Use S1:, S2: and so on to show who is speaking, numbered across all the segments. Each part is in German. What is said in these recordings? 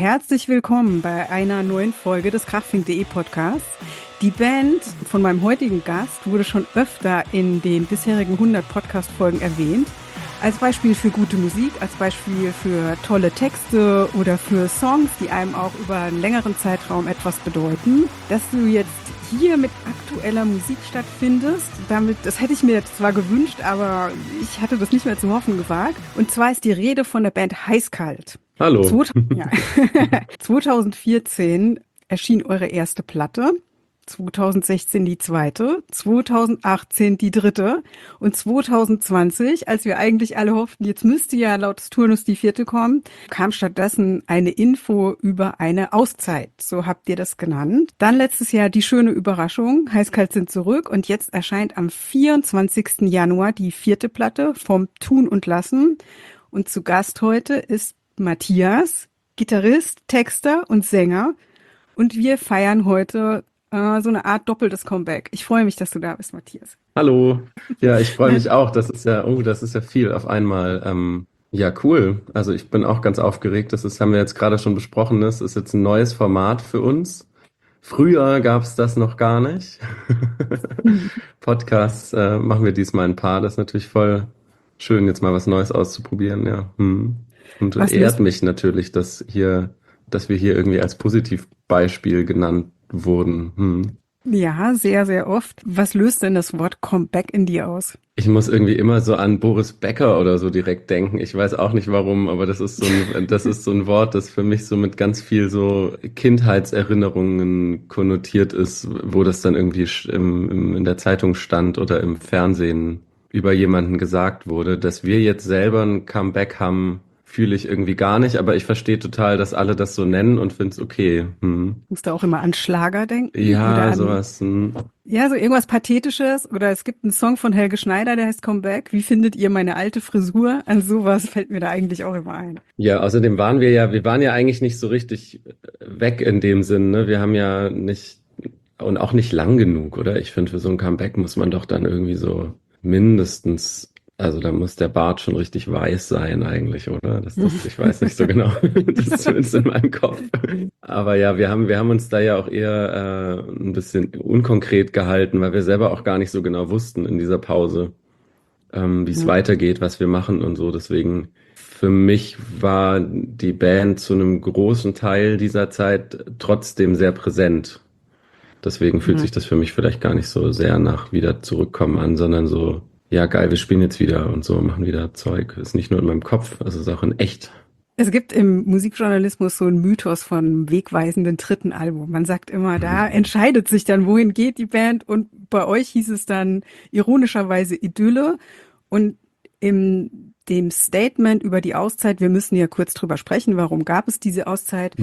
S1: herzlich willkommen bei einer neuen Folge des Krachfink.de Podcasts. Die Band von meinem heutigen Gast wurde schon öfter in den bisherigen 100 Podcast-Folgen erwähnt. Als Beispiel für gute Musik, als Beispiel für tolle Texte oder für Songs, die einem auch über einen längeren Zeitraum etwas bedeuten. Dass du jetzt hier mit aktueller Musik stattfindest, das hätte ich mir zwar gewünscht, aber ich hatte das nicht mehr zu hoffen gewagt. Und zwar ist die Rede von der Band Heißkalt.
S2: Hallo.
S1: 2014 erschien eure erste Platte. 2016 die zweite, 2018 die dritte und 2020, als wir eigentlich alle hofften, jetzt müsste ja laut des Turnus die vierte kommen, kam stattdessen eine Info über eine Auszeit. So habt ihr das genannt. Dann letztes Jahr die schöne Überraschung, Heißkalt sind zurück und jetzt erscheint am 24. Januar die vierte Platte vom Tun und Lassen. Und zu Gast heute ist Matthias, Gitarrist, Texter und Sänger. Und wir feiern heute so eine Art doppeltes Comeback. Ich freue mich, dass du da bist, Matthias.
S2: Hallo. Ja, ich freue mich auch. Das ist ja viel auf einmal. Ja, cool. Also ich bin auch ganz aufgeregt. Haben wir jetzt gerade schon besprochen. Das ist jetzt ein neues Format für uns. Früher gab es das noch gar nicht. Podcasts machen wir diesmal ein paar. Das ist natürlich voll schön, jetzt mal was Neues auszuprobieren. Ja. Und ehrt mich natürlich, dass wir hier irgendwie als Positivbeispiel genannt wurden.
S1: Ja, sehr, sehr oft. Was löst denn das Wort Comeback in dir aus?
S2: Ich muss irgendwie immer so an Boris Becker oder so direkt denken. Ich weiß auch nicht warum, aber das ist so ein Wort, das für mich so mit ganz viel so Kindheitserinnerungen konnotiert ist, wo das dann irgendwie in der Zeitung stand oder im Fernsehen über jemanden gesagt wurde. Dass wir jetzt selber ein Comeback haben, fühle ich irgendwie gar nicht, aber ich verstehe total, dass alle das so nennen und finde es okay.
S1: Musst du auch immer an Schlager denken?
S2: Ja, sowas.
S1: Ja, so irgendwas Pathetisches. Oder es gibt einen Song von Helge Schneider, der heißt Comeback. Wie findet ihr meine alte Frisur? An sowas fällt mir da eigentlich auch immer ein.
S2: Ja, außerdem waren wir waren ja eigentlich nicht so richtig weg in dem Sinn, ne? Wir haben ja nicht, und auch nicht lang genug, oder? Ich finde, für so ein Comeback muss man doch dann irgendwie so mindestens, also da muss der Bart schon richtig weiß sein eigentlich, oder? Ich weiß nicht so genau. Das ist zumindest in meinem Kopf. Aber ja, wir haben uns da ja auch eher ein bisschen unkonkret gehalten, weil wir selber auch gar nicht so genau wussten in dieser Pause, wie es weitergeht, was wir machen und so. Deswegen, für mich war die Band zu einem großen Teil dieser Zeit trotzdem sehr präsent. Deswegen fühlt sich das für mich vielleicht gar nicht so sehr nach wieder zurückkommen an, sondern so, ja geil, wir spielen jetzt wieder und so, machen wieder Zeug. Ist nicht nur in meinem Kopf, also ist auch in echt.
S1: Es gibt im Musikjournalismus so einen Mythos von wegweisenden dritten Album. Man sagt immer, da entscheidet sich dann, wohin geht die Band. Und bei euch hieß es dann ironischerweise Idylle. Und in dem Statement über die Auszeit, wir müssen ja kurz drüber sprechen, warum gab es diese Auszeit,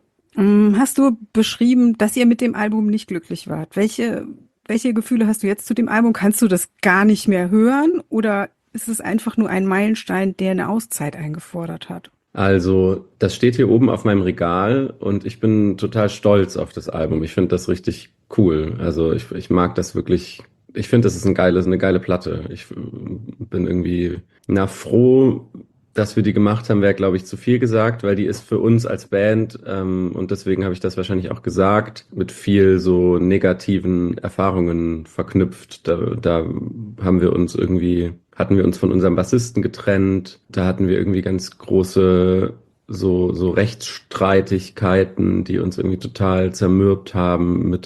S1: hast du beschrieben, dass ihr mit dem Album nicht glücklich wart. Welche Gefühle hast du jetzt zu dem Album? Kannst du das gar nicht mehr hören? Oder ist es einfach nur ein Meilenstein, der eine Auszeit eingefordert hat?
S2: Also, das steht hier oben auf meinem Regal und ich bin total stolz auf das Album. Ich finde das richtig cool. Also ich mag das wirklich. Ich finde, das ist eine geile Platte. Ich bin irgendwie froh, dass wir die gemacht haben, wäre, glaube ich, zu viel gesagt, weil die ist für uns als Band, und deswegen habe ich das wahrscheinlich auch gesagt, mit viel so negativen Erfahrungen verknüpft. Da hatten wir uns von unserem Bassisten getrennt. Da hatten wir irgendwie ganz große so Rechtsstreitigkeiten, die uns irgendwie total zermürbt haben mit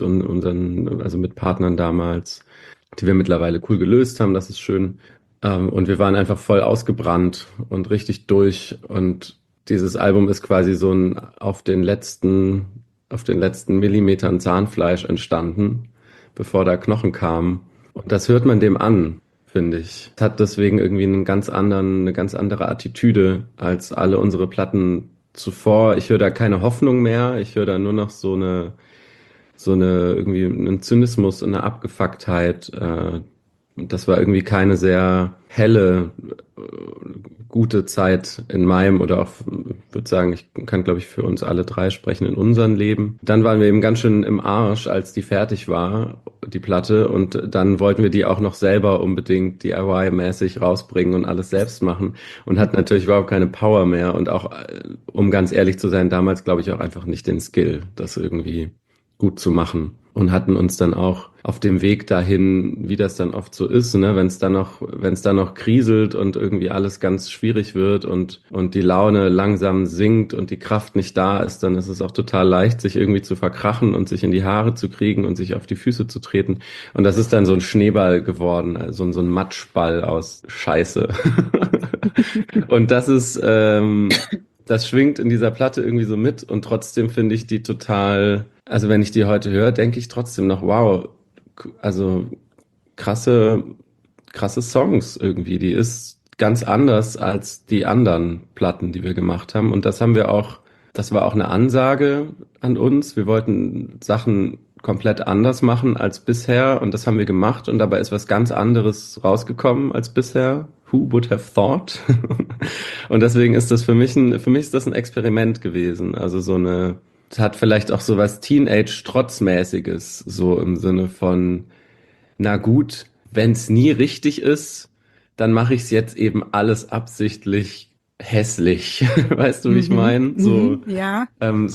S2: mit Partnern damals, die wir mittlerweile cool gelöst haben. Das ist schön. Und wir waren einfach voll ausgebrannt und richtig durch. Und dieses Album ist quasi so auf den letzten Millimetern Zahnfleisch entstanden, bevor da Knochen kamen. Und das hört man dem an, finde ich. Es hat deswegen irgendwie eine ganz andere Attitüde als alle unsere Platten zuvor. Ich höre da keine Hoffnung mehr. Ich höre da nur noch irgendwie einen Zynismus und eine Abgefucktheit, das war irgendwie keine sehr helle, gute Zeit in meinem oder auch, würde sagen, ich kann, glaube ich, für uns alle drei sprechen in unserem Leben. Dann waren wir eben ganz schön im Arsch, als die fertig war, die Platte. Und dann wollten wir die auch noch selber unbedingt DIY-mäßig rausbringen und alles selbst machen und hatten natürlich überhaupt keine Power mehr. Und auch, um ganz ehrlich zu sein, damals, glaube ich, auch einfach nicht den Skill, das irgendwie gut zu machen. Und hatten uns dann auch auf dem Weg dahin, wie das dann oft so ist, ne, wenn es dann noch kriselt und irgendwie alles ganz schwierig wird und die Laune langsam sinkt und die Kraft nicht da ist, dann ist es auch total leicht, sich irgendwie zu verkrachen und sich in die Haare zu kriegen und sich auf die Füße zu treten. Und das ist dann so ein Schneeball geworden, also so ein Matschball aus Scheiße. Und das schwingt in dieser Platte irgendwie so mit und trotzdem finde ich die total, also wenn ich die heute höre, denke ich trotzdem noch, wow, also krasse, krasse Songs irgendwie. Die ist ganz anders als die anderen Platten, die wir gemacht haben. Und das war auch eine Ansage an uns. Wir wollten Sachen komplett anders machen als bisher und das haben wir gemacht und dabei ist was ganz anderes rausgekommen als bisher. Who would have thought? Und deswegen ist das für mich ist das ein Experiment gewesen. Also es hat vielleicht auch so was Teenage-Trotzmäßiges, so im Sinne von, na gut, wenn es nie richtig ist, dann mache ich es jetzt eben alles absichtlich hässlich. Weißt du, wie ich
S1: Mhm,
S2: meine?
S1: mhm, ja.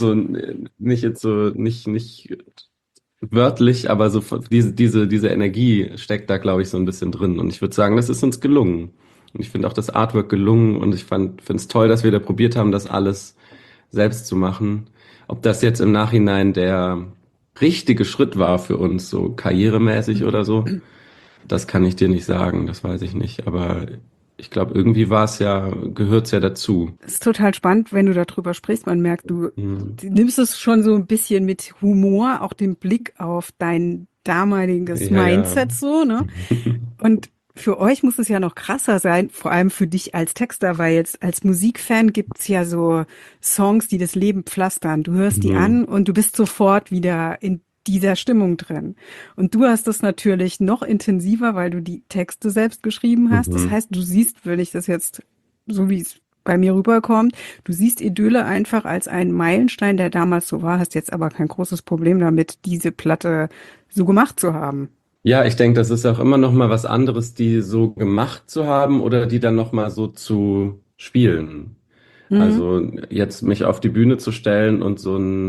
S2: Nicht jetzt so, nicht wörtlich, aber so diese Energie steckt da, glaube ich, so ein bisschen drin. Und ich würde sagen, das ist uns gelungen. Und ich finde auch das Artwork gelungen und finde es toll, dass wir da probiert haben, das alles selbst zu machen. Ob das jetzt im Nachhinein der richtige Schritt war für uns, so karrieremäßig oder so, das kann ich dir nicht sagen, das weiß ich nicht. Aber ich glaube, irgendwie gehört es ja dazu.
S1: Es ist total spannend, wenn du darüber sprichst. Man merkt,
S2: Mhm.
S1: du nimmst es schon so ein bisschen mit Humor, auch den Blick auf dein damaliges
S2: Ja, ja.
S1: Mindset so, ne? Und für euch muss es ja noch krasser sein, vor allem für dich als Texter, weil jetzt als Musikfan gibt's ja so Songs, die das Leben pflastern. Du hörst die
S2: Mhm.
S1: an und du bist sofort wieder in dieser Stimmung drin. Und du hast es natürlich noch intensiver, weil du die Texte selbst geschrieben hast. Das
S2: Mhm.
S1: heißt, du siehst, wenn ich das jetzt so wie es bei mir rüberkommt, du siehst Idylle einfach als einen Meilenstein, der damals so war, hast jetzt aber kein großes Problem damit, diese Platte so gemacht zu haben.
S2: Ja, ich denke, das ist auch immer noch mal was anderes, die so gemacht zu haben oder die dann noch mal so zu spielen.
S1: Mhm.
S2: Also jetzt mich auf die Bühne zu stellen und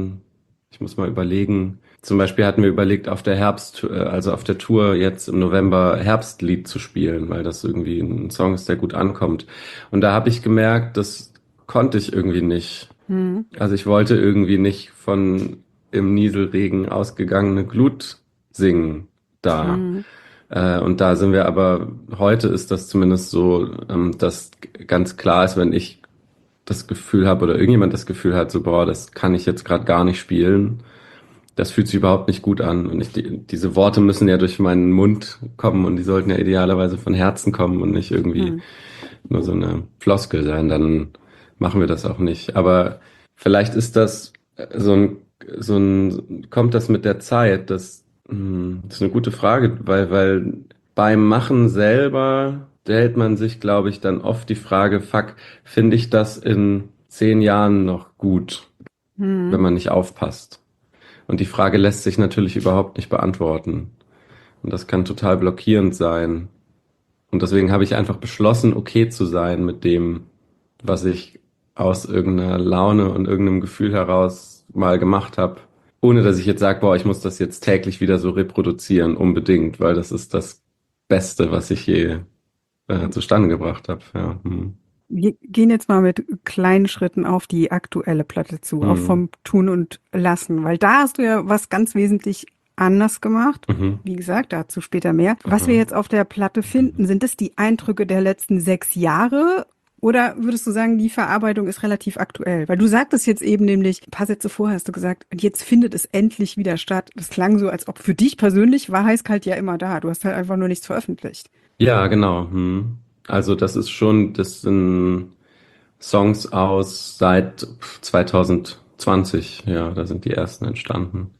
S2: ich muss mal überlegen. Zum Beispiel hatten wir überlegt, also auf der Tour jetzt im November Herbstlied zu spielen, weil das irgendwie ein Song ist, der gut ankommt. Und da habe ich gemerkt, das konnte ich irgendwie nicht.
S1: Mhm.
S2: Also ich wollte irgendwie nicht von im Nieselregen ausgegangene Glut singen da.
S1: Mhm.
S2: Und da sind wir aber, heute ist das zumindest so, dass ganz klar ist, wenn ich das Gefühl habe oder irgendjemand das Gefühl hat, so, boah, das kann ich jetzt gerade gar nicht spielen. Das fühlt sich überhaupt nicht gut an. Und diese Worte müssen ja durch meinen Mund kommen und die sollten ja idealerweise von Herzen kommen und nicht irgendwie
S1: Mhm.
S2: nur so eine Floskel sein. Dann machen wir das auch nicht. Aber vielleicht ist das kommt das mit der Zeit? Das ist eine gute Frage, weil beim Machen selber stellt man sich, glaube ich, dann oft die Frage, fuck, finde ich das in 10 Jahren noch gut, wenn
S1: Mhm.
S2: man nicht aufpasst? Und die Frage lässt sich natürlich überhaupt nicht beantworten. Und das kann total blockierend sein. Und deswegen habe ich einfach beschlossen, okay zu sein mit dem, was ich aus irgendeiner Laune und irgendeinem Gefühl heraus mal gemacht habe. Ohne dass ich jetzt sage, boah, ich muss das jetzt täglich wieder so reproduzieren, unbedingt, weil das ist das Beste, was ich je zustande gebracht habe. Ja. Hm.
S1: Wir gehen jetzt mal mit kleinen Schritten auf die aktuelle Platte zu, auch
S2: Hm.
S1: vom Tun und Lassen, weil da hast du ja was ganz wesentlich anders gemacht.
S2: Mhm.
S1: Wie gesagt, dazu später mehr. Was wir
S2: Aha.
S1: jetzt auf der Platte finden, sind es die Eindrücke der letzten 6 Jahre? Oder würdest du sagen, die Verarbeitung ist relativ aktuell? Weil du sagtest jetzt eben nämlich, ein paar Sätze vorher hast du gesagt, und jetzt findet es endlich wieder statt. Das klang so, als ob für dich persönlich war Heißkalt ja immer da. Du hast halt einfach nur nichts veröffentlicht.
S2: Ja, genau. Hm. Also das sind Songs aus seit 2020. Ja, da sind die ersten entstanden.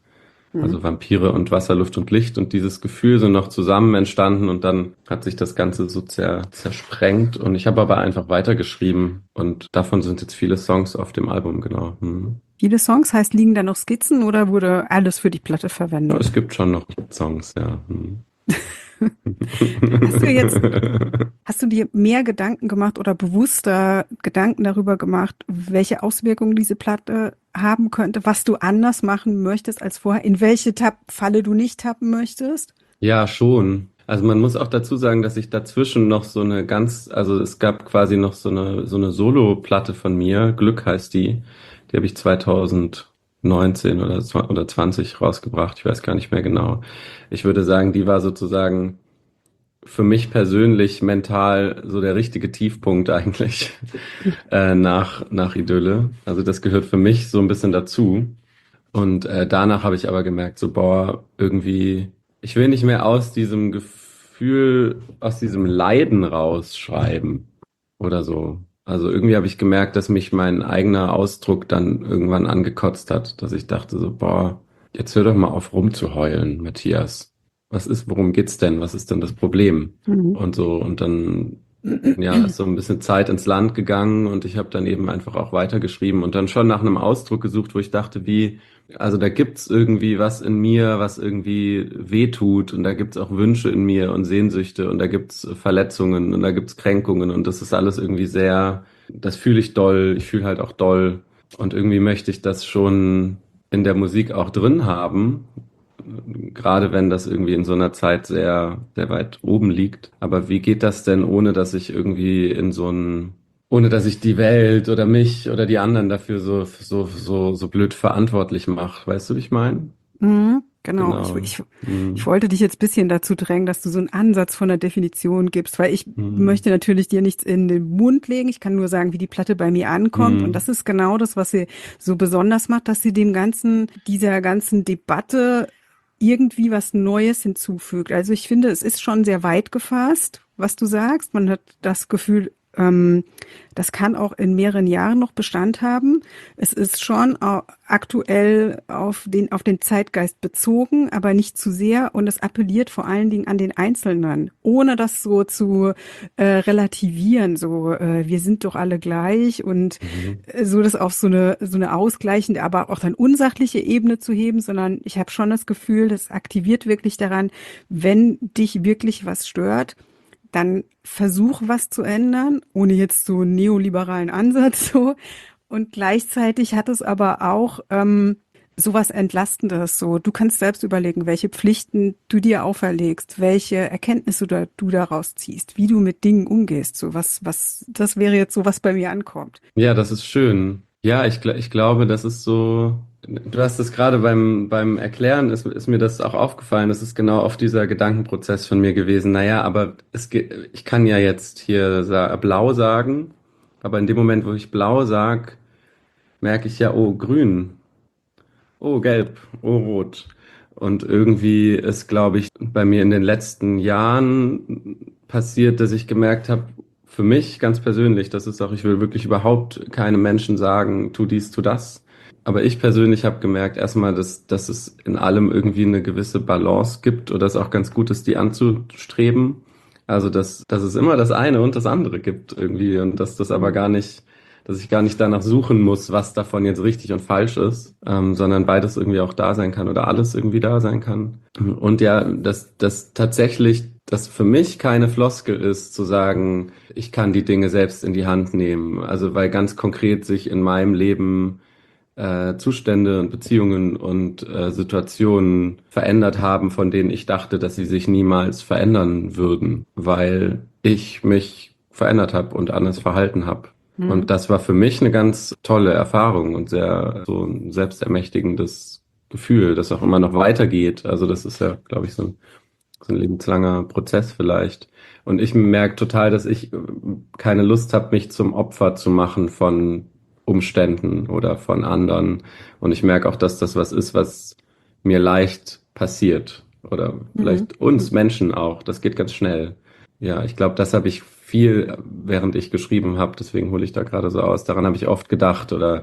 S2: Also Vampire und Wasser, Luft und Licht und dieses Gefühl sind noch zusammen entstanden und dann hat sich das Ganze so zersprengt und ich habe aber einfach weitergeschrieben und davon sind jetzt viele Songs auf dem Album, genau.
S1: Viele Songs, heißt, liegen da noch Skizzen oder wurde alles für die Platte
S2: Ja,
S1: verwendet?
S2: es gibt schon noch Songs, ja.
S1: Hast du jetzt, hast du dir mehr Gedanken gemacht oder bewusster Gedanken darüber gemacht, welche Auswirkungen diese Platte haben könnte, was du anders machen möchtest als vorher, in welche Falle du nicht tappen möchtest?
S2: Ja, schon. Also man muss auch dazu sagen, dass ich dazwischen noch also es gab quasi noch so eine Solo-Platte von mir, Glück heißt die. Die habe ich 2019 oder 20 rausgebracht, ich weiß gar nicht mehr genau. Ich würde sagen, die war sozusagen für mich persönlich mental so der richtige Tiefpunkt eigentlich nach Idylle. Also das gehört für mich so ein bisschen dazu. Und danach habe ich aber gemerkt, so, boah, irgendwie, ich will nicht mehr aus diesem Gefühl, aus diesem Leiden rausschreiben oder so. Also irgendwie habe ich gemerkt, dass mich mein eigener Ausdruck dann irgendwann angekotzt hat, dass ich dachte so, boah, jetzt hör doch mal auf rumzuheulen, Matthias. Worum geht's denn? Was ist denn das Problem?
S1: Mhm.
S2: Und so, und dann ja, ist so ein bisschen Zeit ins Land gegangen und ich habe dann eben einfach auch weitergeschrieben und dann schon nach einem Ausdruck gesucht, wo ich dachte, also da gibt's irgendwie was in mir, was irgendwie wehtut und da gibt's auch Wünsche in mir und Sehnsüchte und da gibt's Verletzungen und da gibt's Kränkungen und das ist alles irgendwie das fühle ich doll, ich fühle halt auch doll und irgendwie möchte ich das schon in der Musik auch drin haben, gerade wenn das irgendwie in so einer Zeit sehr, sehr weit oben liegt. Aber wie geht das denn, ohne dass ich die Welt oder mich oder die anderen dafür so blöd verantwortlich mache? Weißt du, wie ich meine?
S1: Mhm, genau.
S2: Genau.
S1: Ich
S2: Hm.
S1: wollte dich jetzt ein bisschen dazu drängen, dass du so einen Ansatz von der Definition gibst, weil ich
S2: Hm.
S1: möchte natürlich dir nichts in den Mund legen. Ich kann nur sagen, wie die Platte bei mir ankommt. Und
S2: Hm.
S1: das ist genau das, was sie so besonders macht, dass sie dieser ganzen Debatte irgendwie was Neues hinzufügt. Also ich finde, es ist schon sehr weit gefasst, was du sagst. Man hat das Gefühl, das kann auch in mehreren Jahren noch Bestand haben. Es ist schon aktuell auf den Zeitgeist bezogen, aber nicht zu sehr. Und es appelliert vor allen Dingen an den Einzelnen, ohne das so zu relativieren. So, wir sind doch alle gleich und
S2: Mhm.
S1: so das auf so eine ausgleichende, aber auch dann unsachliche Ebene zu heben, sondern ich habe schon das Gefühl, das aktiviert wirklich daran, wenn dich wirklich was stört, dann versuch was zu ändern, ohne jetzt so einen neoliberalen Ansatz so. Und gleichzeitig hat es aber auch sowas Entlastendes. So, du kannst selbst überlegen, welche Pflichten du dir auferlegst, welche Erkenntnisse du daraus ziehst, wie du mit Dingen umgehst. So das wäre jetzt so, was bei mir ankommt.
S2: Ja, das ist schön. Ja, ich glaube, das ist so. Du hast es gerade beim Erklären, ist mir das auch aufgefallen. Das ist genau oft dieser Gedankenprozess von mir gewesen. Naja, aber ich kann ja jetzt hier blau sagen, aber in dem Moment, wo ich blau sag, merke ich ja, oh, grün, oh, gelb, oh, rot. Und irgendwie ist, glaube ich, bei mir in den letzten Jahren passiert, dass ich gemerkt habe, für mich ganz persönlich, das ist auch, ich will wirklich überhaupt keinem Menschen sagen, tu dies, tu das. Aber ich persönlich habe gemerkt, erstmal, dass es in allem irgendwie eine gewisse Balance gibt oder es auch ganz gut ist, die anzustreben. Also, dass es immer das eine und das andere gibt irgendwie und dass das aber
S1: Mhm.
S2: gar nicht, dass ich gar nicht danach suchen muss, was davon jetzt richtig und falsch ist, sondern beides irgendwie auch da sein kann oder alles irgendwie da sein kann. Und ja, dass tatsächlich das für mich keine Floskel ist, zu sagen, ich kann die Dinge selbst in die Hand nehmen. Also weil ganz konkret sich in meinem Leben Zustände und Beziehungen und Situationen verändert haben, von denen ich dachte, dass sie sich niemals verändern würden, weil ich mich verändert habe und anders verhalten habe. Und
S1: Mhm.
S2: das war für mich eine ganz tolle Erfahrung und sehr so ein selbstermächtigendes Gefühl, das auch immer noch weitergeht. Also das ist ja, glaube ich, so ein lebenslanger Prozess vielleicht. Und ich merke total, dass ich keine Lust habe, mich zum Opfer zu machen von Umständen oder von anderen. Und ich merke auch, dass das was ist, was mir leicht passiert. Oder
S1: Mhm.
S2: vielleicht uns
S1: Mhm.
S2: Menschen auch. Das geht ganz schnell. Ja, ich glaube, das habe ich viel, während ich geschrieben habe, deswegen hole ich da gerade so aus. Daran habe ich oft gedacht oder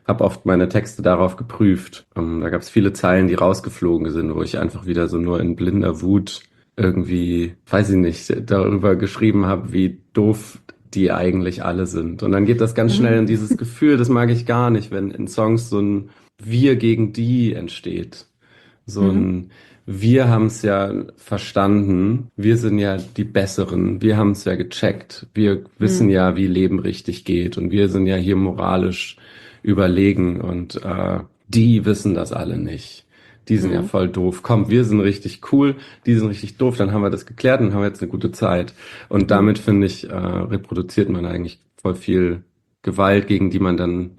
S2: habe oft meine Texte darauf geprüft. Da gab es viele Zeilen, die rausgeflogen sind, wo ich einfach wieder so nur in blinder Wut irgendwie, weiß ich nicht, darüber geschrieben habe, wie doof die eigentlich alle sind. Und dann geht das ganz schnell in
S1: Mhm.
S2: dieses Gefühl, das mag ich gar nicht, wenn in Songs so ein Wir gegen die entsteht. So
S1: Mhm.
S2: ein Wir haben es ja verstanden, wir sind ja die Besseren, wir haben es ja gecheckt, wir wissen
S1: Mhm.
S2: ja, wie Leben richtig geht und wir sind ja hier moralisch überlegen und die wissen das alle nicht. Die sind ja
S1: Mhm.
S2: voll doof. Komm, wir sind richtig cool, die sind richtig doof, dann haben wir das geklärt und haben jetzt eine gute Zeit. Und
S1: Mhm.
S2: damit, finde ich, reproduziert man eigentlich voll viel Gewalt, gegen die man dann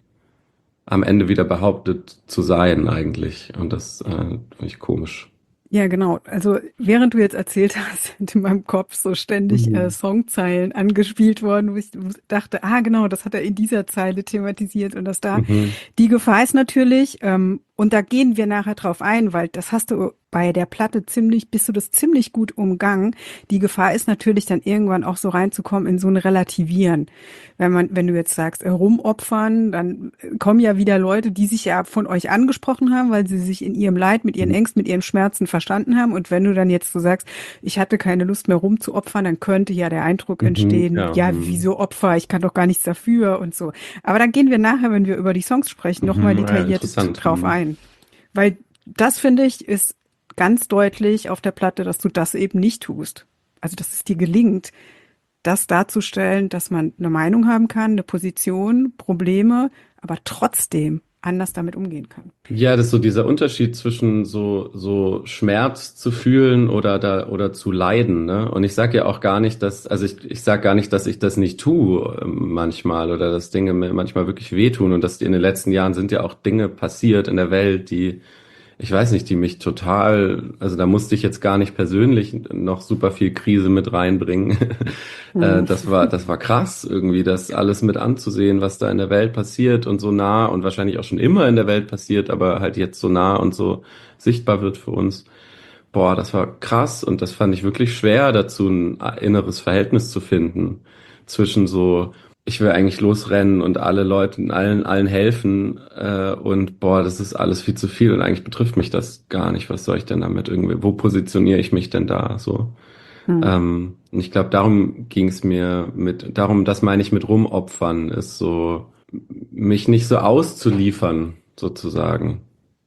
S2: am Ende wieder behauptet zu sein eigentlich. Und das finde ich komisch.
S1: Ja, genau. Also während du jetzt erzählt hast, sind in meinem Kopf so ständig
S2: Mhm.
S1: Songzeilen angespielt worden, wo ich dachte, ah genau, das hat er in dieser Zeile thematisiert und das da.
S2: Mhm.
S1: Die Gefahr ist natürlich, und da gehen wir nachher drauf ein, weil das hast du bei der Platte bist du das ziemlich gut umgangen. Die Gefahr ist natürlich dann irgendwann auch so reinzukommen in so ein Relativieren. Wenn du jetzt sagst, rumopfern, dann kommen ja wieder Leute, die sich ja von euch angesprochen haben, weil sie sich in ihrem Leid, mit ihren Ängsten, mit ihren Schmerzen verstanden haben. Und wenn du dann jetzt so sagst, ich hatte keine Lust mehr rumzuopfern, dann könnte ja der Eindruck
S2: Mhm.
S1: entstehen,
S2: Ja.
S1: ja, wieso Opfer? Ich kann doch gar nichts dafür und so. Aber dann gehen wir nachher, wenn wir über die Songs sprechen, nochmal
S2: Mhm. Ja,
S1: detailliert
S2: interessant.
S1: drauf
S2: Mhm.
S1: ein. Weil das, finde ich, ist ganz deutlich auf der Platte, dass du das eben nicht tust. Also, dass es dir gelingt, das darzustellen, dass man eine Meinung haben kann, eine Position, Probleme, aber trotzdem anders damit umgehen kann.
S2: Ja, das ist so dieser Unterschied zwischen so Schmerz zu fühlen oder zu leiden, ne? Und ich sage ja auch gar nicht, also ich sage gar nicht, dass ich das nicht tue manchmal oder dass Dinge mir manchmal wirklich wehtun und dass in den letzten Jahren sind ja auch Dinge passiert in der Welt, die ich weiß nicht, die mich total, also da musste ich jetzt gar nicht persönlich noch super viel Krise mit reinbringen.
S1: Hm.
S2: Das war krass, irgendwie das alles mit anzusehen, was da in der Welt passiert und so nah und wahrscheinlich auch schon immer in der Welt passiert, aber halt jetzt so nah und so sichtbar wird für uns. Boah, das war krass und das fand ich wirklich schwer, dazu ein inneres Verhältnis zu finden zwischen so, ich will eigentlich losrennen und alle Leuten, allen helfen und boah, das ist alles viel zu viel und eigentlich betrifft mich das gar nicht. Was soll ich denn damit irgendwie? Wo positioniere ich mich denn da so?
S1: Hm.
S2: Und ich glaube, darum ging es mir darum, das meine ich mit rumopfern, ist so, mich nicht so auszuliefern, sozusagen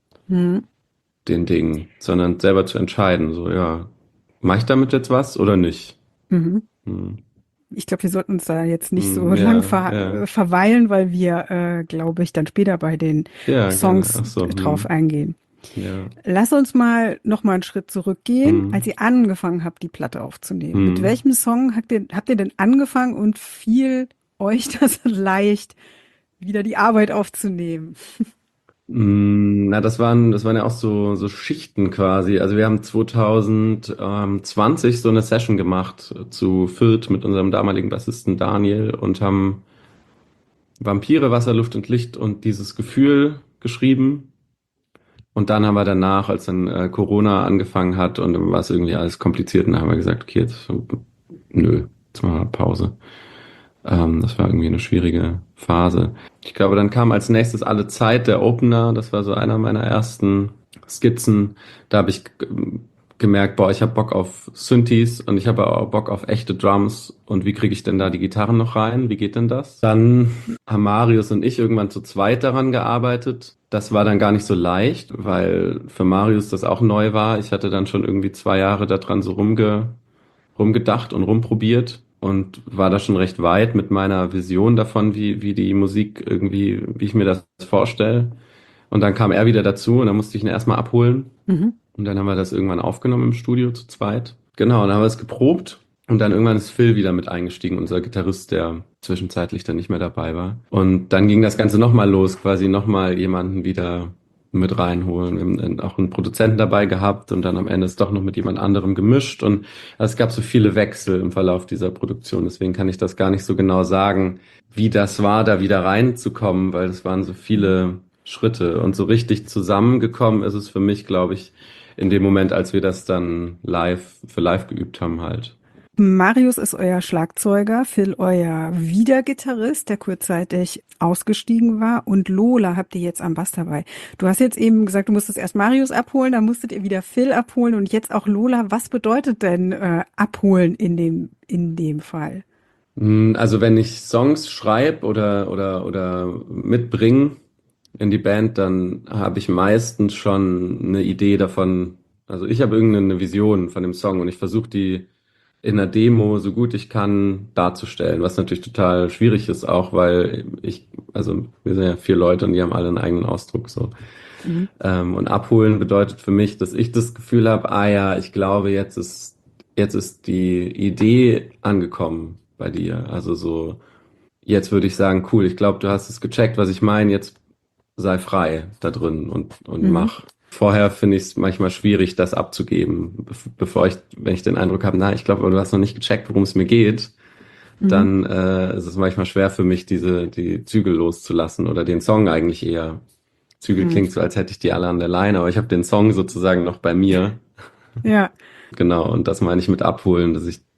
S1: Hm.
S2: den Dingen, sondern selber zu entscheiden. So, ja, mache ich damit jetzt was oder nicht?
S1: Mhm.
S2: Hm.
S1: Ich glaube, wir sollten uns da jetzt nicht so lang
S2: Ja, ja,
S1: verweilen, weil wir, glaube ich, dann später bei den
S2: ja, gerne.
S1: Songs
S2: Ach so,
S1: drauf eingehen.
S2: ja,
S1: Lass uns mal noch mal einen Schritt zurückgehen, als
S2: hm,
S1: ihr angefangen habt, die Platte aufzunehmen. Mit
S2: hm.
S1: welchem Song habt ihr denn angefangen und fiel euch das leicht, wieder die Arbeit aufzunehmen?
S2: Na, das waren ja auch so Schichten quasi. Also wir haben 2020 so eine Session gemacht zu viert mit unserem damaligen Bassisten Daniel und haben Vampire, Wasser, Luft und Licht und dieses Gefühl geschrieben. Und dann haben wir danach, als dann Corona angefangen hat und dann war es irgendwie alles kompliziert, und dann haben wir gesagt, okay, jetzt, nö, jetzt machen wir Pause. Das war irgendwie eine schwierige Phase. Ich glaube, dann kam als nächstes Alle Zeit, der Opener. Das war so einer meiner ersten Skizzen. Da habe ich gemerkt, boah, ich habe Bock auf Synthes und ich habe auch Bock auf echte Drums. Und wie kriege ich denn da die Gitarren noch rein? Wie geht denn das? Dann haben Marius und ich irgendwann zu zweit daran gearbeitet. Das war dann gar nicht so leicht, weil für Marius das auch neu war. Ich hatte dann schon irgendwie 2 Jahre daran so rumgedacht und rumprobiert und war da schon recht weit mit meiner Vision davon, wie die Musik irgendwie, wie ich mir das vorstelle. Und dann kam er wieder dazu und dann musste ich ihn erstmal abholen.
S1: Mhm.
S2: Und dann haben wir das irgendwann aufgenommen im Studio zu zweit. Genau, dann haben wir es geprobt. Und dann irgendwann ist Phil wieder mit eingestiegen, unser Gitarrist, der zwischenzeitlich dann nicht mehr dabei war. Und dann ging das Ganze nochmal los, quasi nochmal jemanden wieder mit reinholen. Wir haben dann auch einen Produzenten dabei gehabt und dann am Ende ist doch noch mit jemand anderem gemischt. Und es gab so viele Wechsel im Verlauf dieser Produktion. Deswegen kann ich das gar nicht so genau sagen, wie das war, da wieder reinzukommen, weil es waren so viele Schritte. Und so richtig zusammengekommen ist es für mich, glaube ich, in dem Moment, als wir das dann für live geübt haben halt.
S1: Marius ist euer Schlagzeuger, Phil euer Wiedergitarrist, der kurzzeitig ausgestiegen war, und Lola habt ihr jetzt am Bass dabei. Du hast jetzt eben gesagt, du musstest erst Marius abholen, dann musstet ihr wieder Phil abholen und jetzt auch Lola. Was bedeutet denn abholen in dem Fall?
S2: Also wenn ich Songs schreibe oder mitbringe in die Band, dann habe ich meistens schon eine Idee davon. Also ich habe irgendeine Vision von dem Song und ich versuche die in einer Demo so gut ich kann darzustellen, was natürlich total schwierig ist, auch weil also wir sind ja 4 Leute und die haben alle einen eigenen Ausdruck so.
S1: Mhm.
S2: Und abholen bedeutet für mich, dass ich das Gefühl habe, ah ja, ich glaube, jetzt ist die Idee angekommen bei dir. Also so, jetzt würde ich sagen, cool, ich glaube, du hast es gecheckt, was ich meine, jetzt sei frei da drin und
S1: Mhm.
S2: mach. Vorher finde ich es manchmal schwierig, das abzugeben, wenn ich den Eindruck habe, na, ich glaube, du hast noch nicht gecheckt, worum es mir geht,
S1: Mhm.
S2: dann ist es manchmal schwer für mich, die Zügel loszulassen oder den Song eigentlich eher. Zügel
S1: Mhm.
S2: klingt so, als hätte ich die alle an der Leine, aber ich habe den Song sozusagen noch bei mir.
S1: Ja.
S2: Genau, und das meine ich mit abholen,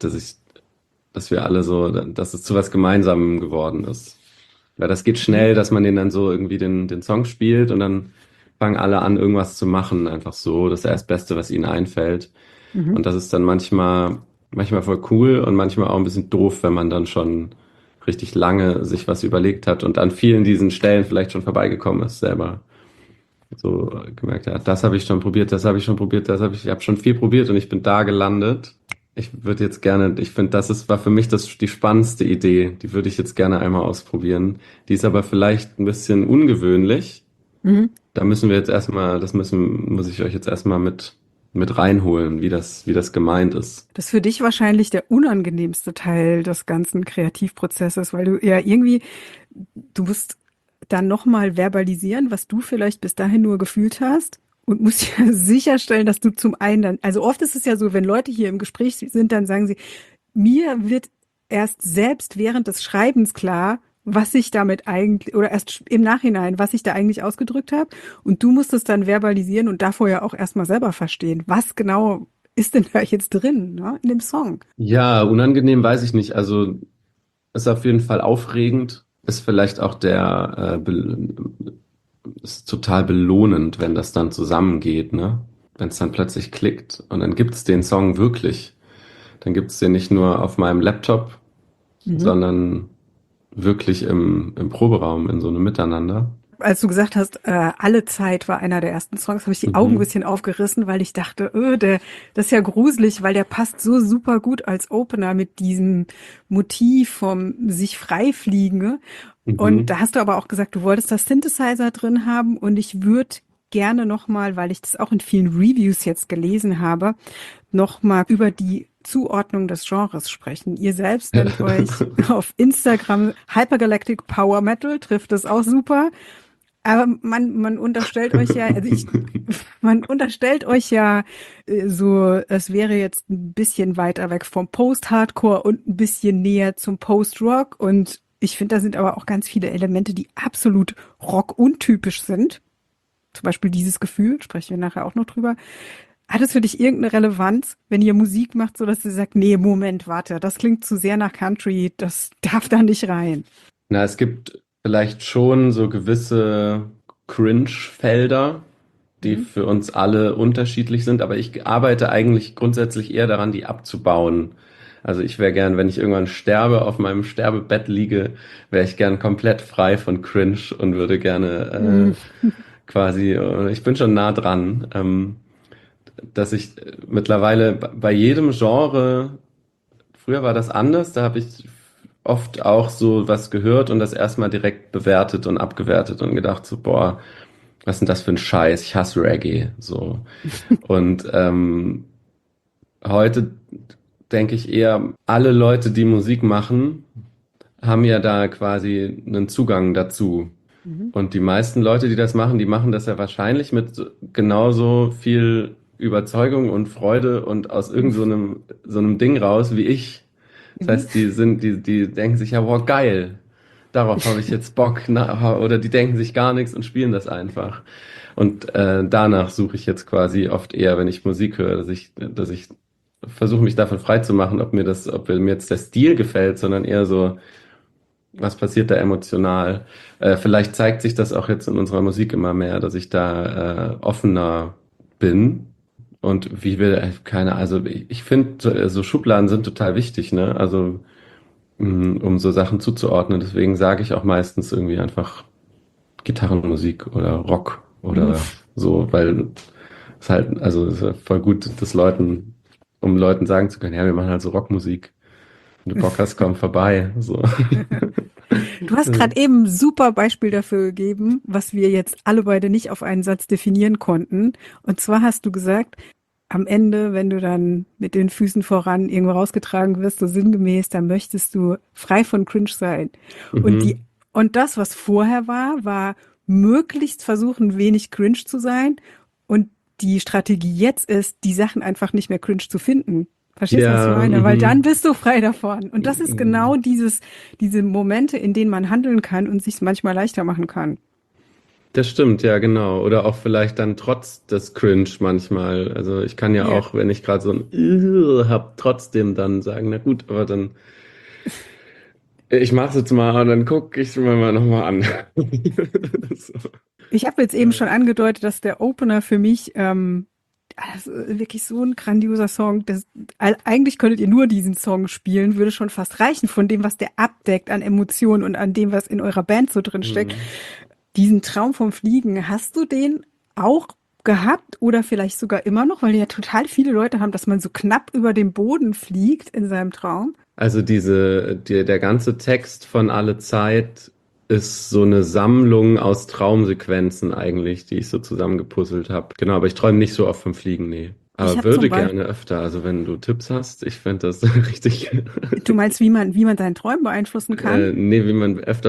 S2: dass wir alle so, dass es zu was Gemeinsamem geworden ist. Weil das geht
S1: Mhm.
S2: schnell, dass man den dann so irgendwie den Song spielt und dann fangen alle an, irgendwas zu machen, einfach so. Das ist ja das Beste, was ihnen einfällt.
S1: Mhm.
S2: Und das ist dann manchmal voll cool und manchmal auch ein bisschen doof, wenn man dann schon richtig lange sich was überlegt hat und an vielen diesen Stellen vielleicht schon vorbeigekommen ist selber. So gemerkt, ja, das habe ich schon probiert, das habe ich schon probiert, ich habe schon viel probiert und ich bin da gelandet. Ich würde jetzt gerne, ich finde, war für mich die spannendste Idee. Die würde ich jetzt gerne einmal ausprobieren. Die ist aber vielleicht ein bisschen ungewöhnlich.
S1: Mhm.
S2: Da müssen wir jetzt erstmal, muss ich euch jetzt erstmal mit reinholen, wie das gemeint ist.
S1: Das ist für dich wahrscheinlich der unangenehmste Teil des ganzen Kreativprozesses, weil du ja irgendwie, du musst dann nochmal verbalisieren, was du vielleicht bis dahin nur gefühlt hast, und musst ja sicherstellen, dass du zum einen dann, also oft ist es ja so, wenn Leute hier im Gespräch sind, dann sagen sie, mir wird erst selbst während des Schreibens klar, was ich damit eigentlich, oder erst im Nachhinein, was ich da eigentlich ausgedrückt habe. Und du musst es dann verbalisieren und davor ja auch erstmal selber verstehen, was genau ist denn da jetzt drin, ne, in dem Song.
S2: Ja, unangenehm weiß ich nicht. Also ist auf jeden Fall aufregend. Ist vielleicht auch ist total belohnend, wenn das dann zusammengeht, ne? Wenn es dann plötzlich klickt und dann gibt's den Song wirklich. Dann gibt's den nicht nur auf meinem Laptop,
S1: Mhm.
S2: sondern wirklich im Proberaum in so einem Miteinander.
S1: Als du gesagt hast, alle Zeit war einer der ersten Songs, habe ich die Augen ein
S2: Mhm.
S1: bisschen aufgerissen, weil ich dachte, das ist ja gruselig, weil der passt so super gut als Opener mit diesem Motiv vom sich freifliegen. Ne? Und
S2: Mhm.
S1: da hast du aber auch gesagt, du wolltest das Synthesizer drin haben, und ich würde gerne nochmal, weil ich das auch in vielen Reviews jetzt gelesen habe, nochmal über die Zuordnung des Genres sprechen. Ihr selbst nennt euch auf Instagram Hypergalactic Power Metal, trifft es auch super. Aber man unterstellt euch ja, man unterstellt euch ja so, es wäre jetzt ein bisschen weiter weg vom Post-Hardcore und ein bisschen näher zum Post-Rock. Und ich finde, da sind aber auch ganz viele Elemente, die absolut Rock-untypisch sind. Zum Beispiel dieses Gefühl, sprechen wir nachher auch noch drüber. Hat es für dich irgendeine Relevanz, wenn ihr Musik macht, so dass ihr sagt, nee, Moment, warte, das klingt zu sehr nach Country, das darf da nicht rein?
S2: Na, es gibt vielleicht schon so gewisse Cringe-Felder, die
S1: Mhm.
S2: für uns alle unterschiedlich sind, aber ich arbeite eigentlich grundsätzlich eher daran, die abzubauen. Also ich wäre gern, wenn ich irgendwann sterbe, auf meinem Sterbebett liege, wäre ich gern komplett frei von Cringe und würde gerne
S1: Mhm.
S2: ich bin schon nah dran, dass ich mittlerweile bei jedem Genre, früher war das anders, da habe ich oft auch so was gehört und das erstmal direkt bewertet und abgewertet und gedacht so, boah, was ist denn das für ein Scheiß? Ich hasse Reggae. So. Und heute denke ich eher, alle Leute, die Musik machen, haben ja da quasi einen Zugang dazu.
S1: Mhm.
S2: Und die meisten Leute, die machen das ja wahrscheinlich mit genauso viel Überzeugung und Freude und aus so einem Ding raus wie ich. Das
S1: Mhm.
S2: heißt, die denken sich ja, wow, geil. Darauf habe ich jetzt Bock. Oder die denken sich gar nichts und spielen das einfach. Und danach suche ich jetzt quasi oft eher, wenn ich Musik höre, dass ich versuche mich davon frei zu machen, ob mir jetzt der Stil gefällt, sondern eher so, was passiert da emotional? Vielleicht zeigt sich das auch jetzt in unserer Musik immer mehr, dass ich da offener bin. Und wie will, also ich finde, so Schubladen sind total wichtig, ne? Also, um so Sachen zuzuordnen. Deswegen sage ich auch meistens irgendwie einfach Gitarrenmusik oder Rock
S1: Mhm.
S2: oder so, weil es halt, also es ist ja voll gut, um Leuten sagen zu können, ja, wir machen halt so Rockmusik. Wenn du Bock hast, komm vorbei. So.
S1: Du hast gerade eben ein super Beispiel dafür gegeben, was wir jetzt alle beide nicht auf einen Satz definieren konnten. Und zwar hast du gesagt, am Ende, wenn du dann mit den Füßen voran irgendwo rausgetragen wirst, so sinngemäß, dann möchtest du frei von Cringe sein. Und die,
S2: Mhm.
S1: und das, was vorher war, war möglichst versuchen, wenig cringe zu sein. Und die Strategie jetzt ist, die Sachen einfach nicht mehr cringe zu finden. Verstehst du, was ich
S2: Ja,
S1: meine? Weil dann
S2: mhm.
S1: bist du frei davon. Und das ist genau diese Momente, in denen man handeln kann und sich manchmal leichter machen kann.
S2: Das stimmt, ja, genau. Oder auch vielleicht dann trotz des Cringe manchmal. Also ich kann ja
S1: Ja.
S2: auch, wenn ich gerade so ein hab, trotzdem dann sagen, na gut, aber dann, ich mach's jetzt mal und dann guck ich mir mal nochmal an. So.
S1: Ich habe jetzt eben schon angedeutet, dass der Opener für mich das ist wirklich so ein grandioser Song. Eigentlich könntet ihr nur diesen Song spielen, würde schon fast reichen von dem, was der abdeckt an Emotionen und an dem, was in eurer Band so drin steckt.
S2: Hm.
S1: Diesen Traum vom Fliegen, hast du den auch gehabt oder vielleicht sogar immer noch, weil ja total viele Leute haben, dass man so knapp über dem Boden fliegt in seinem Traum?
S2: Also der ganze Text von Alle Zeit ist so eine Sammlung aus Traumsequenzen eigentlich, die ich so zusammengepuzzelt habe. Genau, aber ich träume nicht so oft vom Fliegen, nee.
S1: Ich
S2: Aber
S1: habe zum
S2: würde
S1: Beispiel,
S2: gerne öfter. Also wenn du Tipps hast, ich fände das richtig.
S1: du meinst, wie man seinen Träumen beeinflussen kann?
S2: Nee, wie man öfter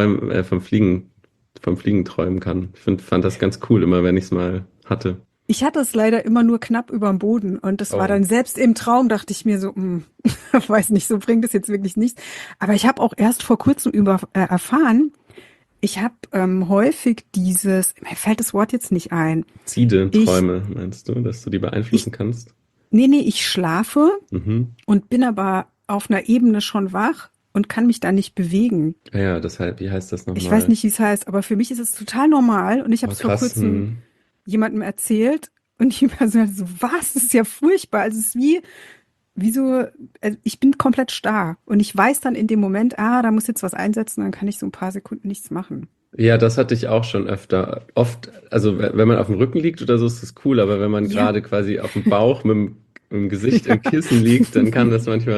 S2: vom Fliegen träumen kann. Fand das ganz cool, immer wenn ich es mal hatte.
S1: Ich hatte es leider immer nur knapp überm Boden und das war
S2: Oh.
S1: dann selbst im Traum, dachte ich mir so, weiß nicht, so bringt es jetzt wirklich nichts. Aber ich habe auch erst vor kurzem erfahren, ich habe häufig mir fällt das Wort jetzt nicht ein.
S2: Luzide
S1: Ich,
S2: Träume, meinst du, dass du die
S1: ich,
S2: beeinflussen kannst?
S1: nee, ich schlafe
S2: Mhm.
S1: und bin aber auf einer Ebene schon wach und kann mich da nicht bewegen.
S2: Ah ja, deshalb, wie heißt das
S1: Ich weiß
S2: nochmal?
S1: nicht, wie es heißt, aber für mich ist es total normal und ich habe
S2: Oh,
S1: es vor
S2: krass.
S1: kurzem
S2: Hm.
S1: jemandem erzählt und die Person hat so, was? Das ist ja furchtbar. Also es ist wie so, also ich bin komplett starr und ich weiß dann in dem Moment, da muss jetzt was einsetzen, dann kann ich so ein paar Sekunden nichts machen.
S2: Ja, das hatte ich auch schon öfter. Oft, also wenn man auf dem Rücken liegt oder so, ist das cool, aber wenn man
S1: Ja,
S2: gerade quasi auf dem Bauch mit dem Gesicht
S1: ja.
S2: im Kissen liegt, dann kann das manchmal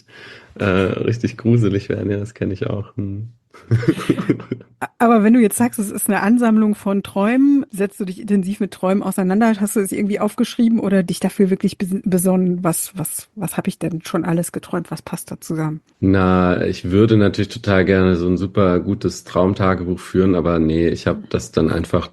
S2: richtig gruselig werden. Ja, das kenne ich auch. Hm.
S1: Aber wenn du jetzt sagst, es ist eine Ansammlung von Träumen, setzt du dich intensiv mit Träumen auseinander? Hast du es irgendwie aufgeschrieben oder dich dafür wirklich besonnen, was habe ich denn schon alles geträumt? Was passt da zusammen?
S2: Na, ich würde natürlich total gerne so ein super gutes Traumtagebuch führen, aber nee, ich habe das dann einfach,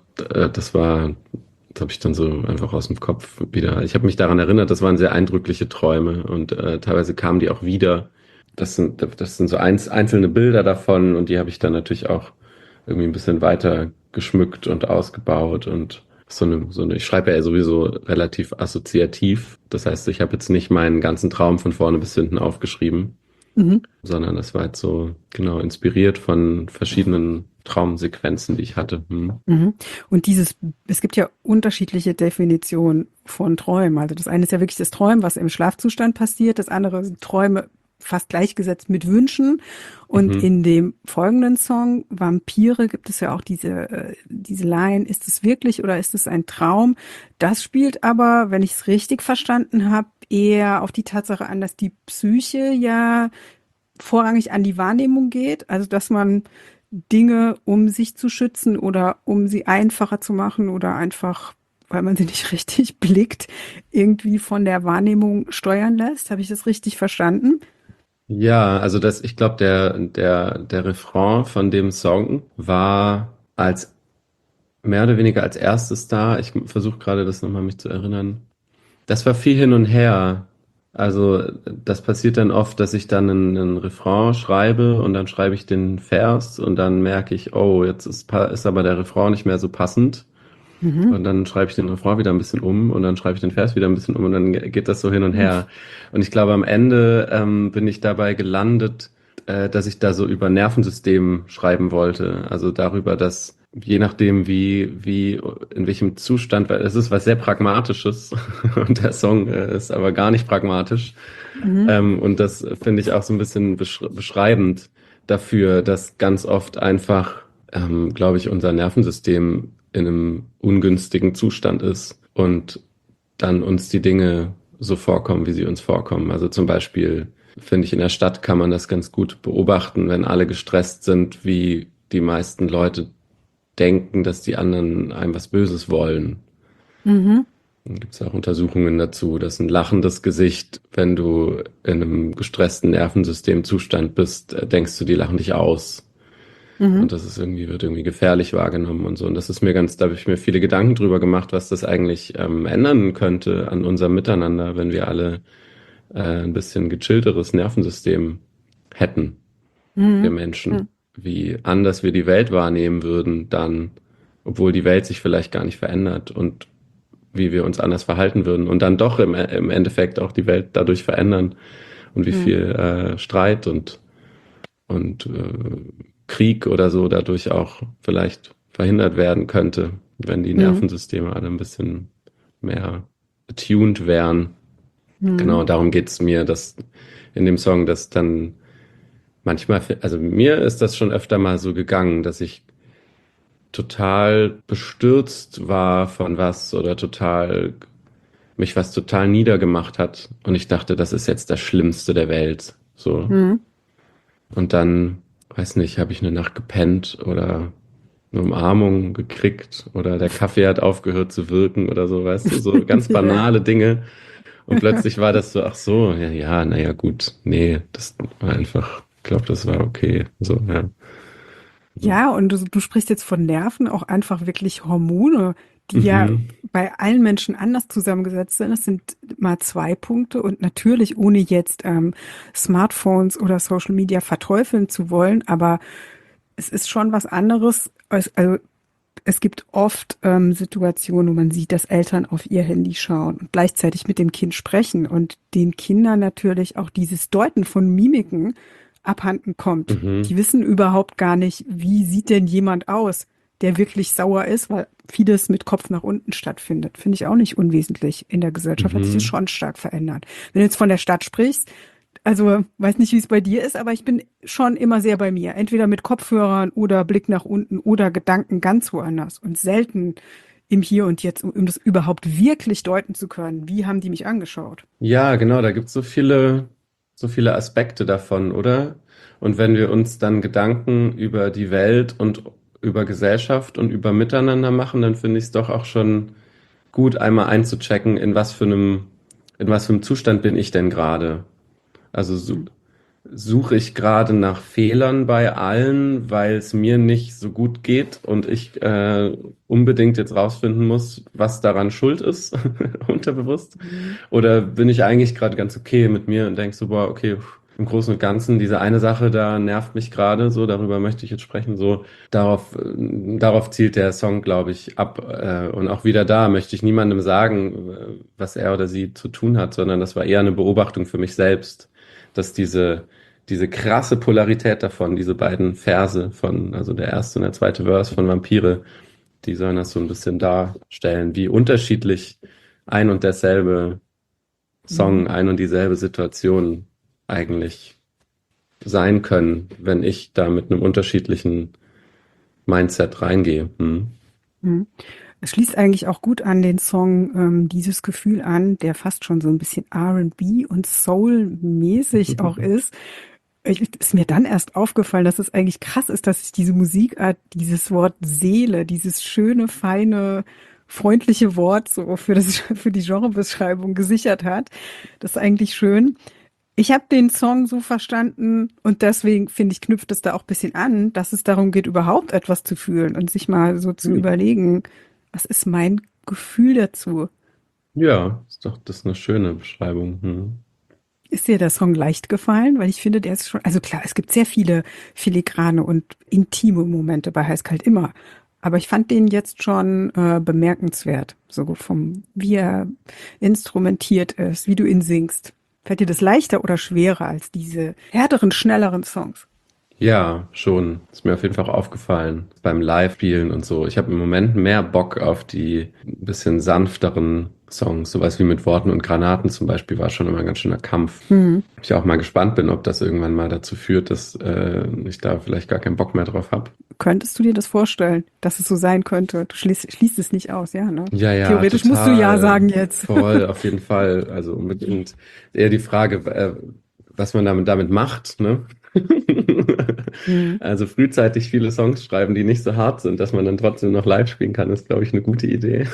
S2: das habe ich dann so einfach aus dem Kopf wieder. Ich habe mich daran erinnert, das waren sehr eindrückliche Träume und teilweise kamen die auch wieder. Das sind so einzelne Bilder davon und die habe ich dann natürlich auch irgendwie ein bisschen weiter geschmückt und ausgebaut und ich schreibe ja sowieso relativ assoziativ. Das heißt, ich habe jetzt nicht meinen ganzen Traum von vorne bis hinten aufgeschrieben,
S1: Mhm.
S2: sondern das war jetzt so, genau, inspiriert von verschiedenen Traumsequenzen, die ich hatte. Hm.
S1: Mhm. Und es gibt ja unterschiedliche Definitionen von Träumen. Also das eine ist ja wirklich das Träumen, was im Schlafzustand passiert. Das andere sind Träume fast gleichgesetzt mit Wünschen. Und
S2: Mhm.
S1: in dem folgenden Song Vampire gibt es ja auch diese Line, ist es wirklich oder ist es ein Traum? Das spielt aber, wenn ich es richtig verstanden habe, eher auf die Tatsache an, dass die Psyche ja vorrangig an die Wahrnehmung geht. Also dass man Dinge, um sich zu schützen oder um sie einfacher zu machen oder einfach, weil man sie nicht richtig blickt, irgendwie von der Wahrnehmung steuern lässt. Habe ich das richtig verstanden?
S2: Ja, also ich glaube, der Refrain von dem Song war als mehr oder weniger als erstes da. Ich versuche gerade das nochmal mich zu erinnern. Das war viel hin und her. Also das passiert dann oft, dass ich dann einen Refrain schreibe und dann schreibe ich den Vers und dann merke ich, oh, ist aber der Refrain nicht mehr so passend.
S1: Mhm.
S2: Und dann schreibe ich den Refrain wieder ein bisschen um und dann schreibe ich den Vers wieder ein bisschen um und dann geht das so hin und her. Und ich glaube, am Ende bin ich dabei gelandet, dass ich da so über Nervensystem schreiben wollte. Also darüber, dass je nachdem, in welchem Zustand, weil es ist was sehr Pragmatisches und der Song ist aber gar nicht pragmatisch.
S1: Mhm.
S2: Und das finde ich auch so ein bisschen beschreibend dafür, dass ganz oft einfach, glaube ich, unser Nervensystem in einem ungünstigen Zustand ist und dann uns die Dinge so vorkommen, wie sie uns vorkommen. Also zum Beispiel finde ich, in der Stadt kann man das ganz gut beobachten, wenn alle gestresst sind, wie die meisten Leute denken, dass die anderen einem was Böses wollen.
S1: Mhm.
S2: Dann gibt es auch Untersuchungen dazu, dass ein lachendes Gesicht, wenn du in einem gestressten Nervensystemzustand bist, denkst du, die lachen dich aus. Und
S1: Mhm.
S2: das ist irgendwie, wird irgendwie gefährlich wahrgenommen und so. Und das ist mir ganz, da habe ich mir viele Gedanken drüber gemacht, was das eigentlich ändern könnte an unserem Miteinander, wenn wir alle ein bisschen gechillteres Nervensystem hätten, wir
S1: Mhm.
S2: Menschen.
S1: Mhm.
S2: Wie anders wir die Welt wahrnehmen würden dann, obwohl die Welt sich vielleicht gar nicht verändert und wie wir uns anders verhalten würden und dann doch im Endeffekt auch die Welt dadurch verändern und wie
S1: Mhm.
S2: viel Streit und Krieg oder so dadurch auch vielleicht verhindert werden könnte, wenn die
S1: Mhm.
S2: Nervensysteme alle ein bisschen mehr attuned wären.
S1: Mhm.
S2: Genau, darum geht's mir, dass in dem Song, dass dann manchmal, also mir ist das schon öfter mal so gegangen, dass ich total bestürzt war von was oder mich was total niedergemacht hat und ich dachte, das ist jetzt das Schlimmste der Welt. So.
S1: Mhm.
S2: Und dann, weiß nicht, habe ich eine Nacht gepennt oder eine Umarmung gekriegt oder der Kaffee hat aufgehört zu wirken oder so, weißt du, so ganz
S1: Ja.
S2: banale Dinge. Und plötzlich war das so, ach so, ja, ja, naja, gut, nee, das war einfach, ich glaube, das war okay. So, ja.
S1: Ja, und du sprichst jetzt von Nerven, auch einfach wirklich Hormone, die ja
S2: Mhm.
S1: bei allen Menschen anders zusammengesetzt sind. Es sind mal zwei Punkte und natürlich ohne jetzt Smartphones oder Social Media verteufeln zu wollen, aber es ist schon was anderes. Also es gibt oft Situationen, wo man sieht, dass Eltern auf ihr Handy schauen und gleichzeitig mit dem Kind sprechen und den Kindern natürlich auch dieses Deuten von Mimiken abhanden kommt.
S2: Mhm.
S1: Die wissen überhaupt gar nicht, wie sieht denn jemand aus, der wirklich sauer ist, weil vieles mit Kopf nach unten stattfindet. Finde ich auch nicht unwesentlich. In der Gesellschaft hat sich das
S2: Mhm.
S1: schon stark verändert. Wenn du jetzt von der Stadt sprichst, also weiß nicht, wie es bei dir ist, aber ich bin schon immer sehr bei mir. Entweder mit Kopfhörern oder Blick nach unten oder Gedanken ganz woanders und selten im Hier und Jetzt, um das überhaupt wirklich deuten zu können. Wie haben die mich angeschaut?
S2: Ja, genau, da gibt's so viele Aspekte davon, oder? Und wenn wir uns dann Gedanken über die Welt und über Gesellschaft und über Miteinander machen, dann finde ich es doch auch schon gut, einmal einzuchecken, in was für einem Zustand bin ich denn gerade? Also suche ich gerade nach Fehlern bei allen, weil es mir nicht so gut geht und ich unbedingt jetzt rausfinden muss, was daran schuld ist, unterbewusst?
S1: Mhm.
S2: Oder bin ich eigentlich gerade ganz okay mit mir und denke so, boah, okay, im Großen und Ganzen, diese eine Sache da nervt mich gerade, so, darüber möchte ich jetzt sprechen, so, darauf zielt der Song, glaube ich, ab. Und auch wieder da möchte ich niemandem sagen, was er oder sie zu tun hat, sondern das war eher eine Beobachtung für mich selbst, dass diese krasse Polarität davon, diese beiden Verse von, also der erste und der zweite Vers von Vampire, die sollen das so ein bisschen darstellen, wie unterschiedlich ein und derselbe
S1: Mhm.
S2: Song, ein und dieselbe Situation eigentlich sein können, wenn ich da mit einem unterschiedlichen Mindset reingehe. Hm.
S1: Mhm. Es schließt eigentlich auch gut an den Song dieses Gefühl an, der fast schon so ein bisschen R&B und Soul-mäßig auch ist. Ist mir dann erst aufgefallen, dass es eigentlich krass ist, dass sich diese Musikart, dieses Wort Seele, dieses schöne, feine, freundliche Wort so für für die Genrebeschreibung gesichert hat. Das ist eigentlich schön. Ich habe den Song so verstanden und deswegen finde ich, knüpft es da auch ein bisschen an, dass es darum geht, überhaupt etwas zu fühlen und sich mal so zu
S2: Hm.
S1: überlegen, was ist mein Gefühl dazu?
S2: Ja, das ist eine schöne Beschreibung. Hm.
S1: Ist dir der Song leicht gefallen? Weil ich finde, der ist schon, also klar, es gibt sehr viele filigrane und intime Momente bei Heißkalt immer. Aber ich fand den jetzt schon bemerkenswert, so vom, wie er instrumentiert ist, wie du ihn singst. Fällt dir das leichter oder schwerer als diese härteren, schnelleren Songs?
S2: Ja, schon. Ist mir auf jeden Fall auch aufgefallen beim Live-Spielen und so. Ich habe im Moment mehr Bock auf die bisschen sanfteren Songs. Sowas wie mit Worten und Granaten zum Beispiel war schon immer ein ganz schöner Kampf.
S1: Hm.
S2: Ich auch mal gespannt bin, ob das irgendwann mal dazu führt, dass ich da vielleicht gar keinen Bock mehr drauf habe.
S1: Könntest du dir das vorstellen, dass es so sein könnte? Du schließt es nicht aus, ja, ne?
S2: Ja, ja,
S1: Theoretisch musst du ja
S2: total.
S1: sagen jetzt.
S2: Voll, auf jeden Fall. Also unbedingt eher die Frage, was man damit macht, ne?
S1: Hm.
S2: Also frühzeitig viele Songs schreiben, die nicht so hart sind, dass man dann trotzdem noch live spielen kann, ist, glaube ich, eine gute Idee.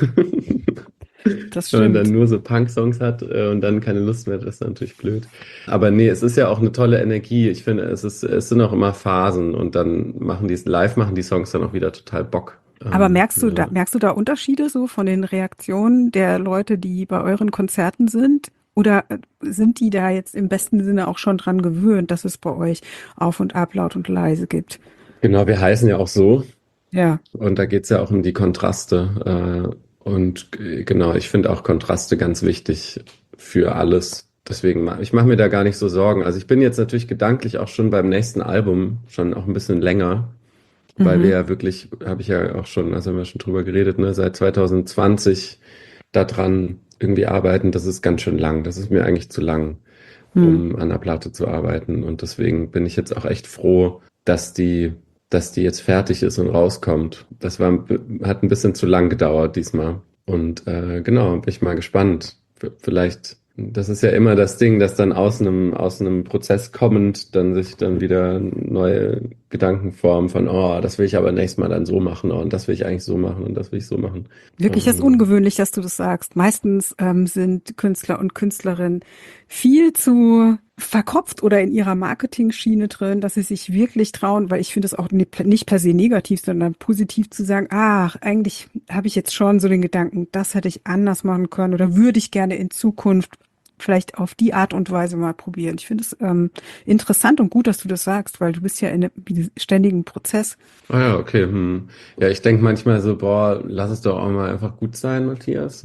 S1: Das
S2: Wenn man dann
S1: stimmt.
S2: nur so Punk-Songs hat und dann keine Lust mehr, das ist natürlich blöd. Aber nee, es ist ja auch eine tolle Energie. Ich finde, es sind auch immer Phasen und dann machen die Songs dann auch wieder total Bock.
S1: Aber
S2: Ja.
S1: merkst du da Unterschiede so von den Reaktionen der Leute, die bei euren Konzerten sind? Oder sind die da jetzt im besten Sinne auch schon dran gewöhnt, dass es bei euch auf und ab, laut und leise gibt?
S2: Genau, wir heißen ja auch so.
S1: Ja.
S2: Und da geht's ja auch um die Kontraste. Genau, ich finde auch Kontraste ganz wichtig für alles. Deswegen, ich mache mir da gar nicht so Sorgen. Also ich bin jetzt natürlich gedanklich auch schon beim nächsten Album, schon auch ein bisschen länger, weil wir
S1: Mhm.
S2: ja wirklich, habe ich ja auch schon, also haben wir schon drüber geredet, ne, seit 2020 daran irgendwie arbeiten. Das ist ganz schön lang. Das ist mir eigentlich zu lang,
S1: Hm.
S2: um an der Platte zu arbeiten. Und deswegen bin ich jetzt auch echt froh, dass die jetzt fertig ist und rauskommt. Hat ein bisschen zu lang gedauert diesmal. Und genau, bin ich mal gespannt. Vielleicht, das ist ja immer das Ding, dass dann aus einem Prozess kommend dann sich dann wieder neue Gedanken formen von, oh, das will ich aber nächstes Mal dann so machen, oh, und das will ich eigentlich so machen und das will ich so machen.
S1: Wirklich, das ist
S2: Ähm,
S1: ungewöhnlich, dass du das sagst. Meistens sind Künstler und Künstlerinnen viel zu verkopft oder in ihrer Marketing-Schiene drin, dass sie sich wirklich trauen, weil ich finde es auch nicht per se negativ, sondern positiv zu sagen, ach, eigentlich habe ich jetzt schon so den Gedanken, das hätte ich anders machen können oder würde ich gerne in Zukunft vielleicht auf die Art und Weise mal probieren. Ich finde es interessant und gut, dass du das sagst, weil du bist ja in einem ständigen Prozess.
S2: Ah ja, okay. Hm. Ja, ich denke manchmal so, boah, lass es doch auch mal einfach gut sein, Matthias.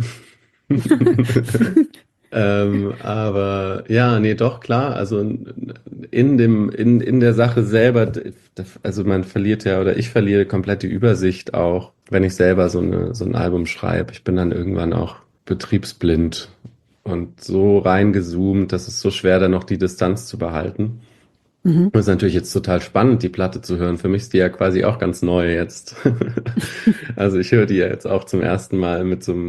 S2: Aber ja, nee, doch, klar. Also in der Sache selber, also man verliert ja, oder ich verliere komplett die Übersicht auch, wenn ich selber so ein Album schreibe. Ich bin dann irgendwann auch betriebsblind und so reingezoomt, dass es so schwer dann noch die Distanz zu behalten.
S1: Mhm.
S2: Das ist natürlich jetzt total spannend, die Platte zu hören. Für mich ist die ja quasi auch ganz neu jetzt. Also ich höre die ja jetzt auch zum ersten Mal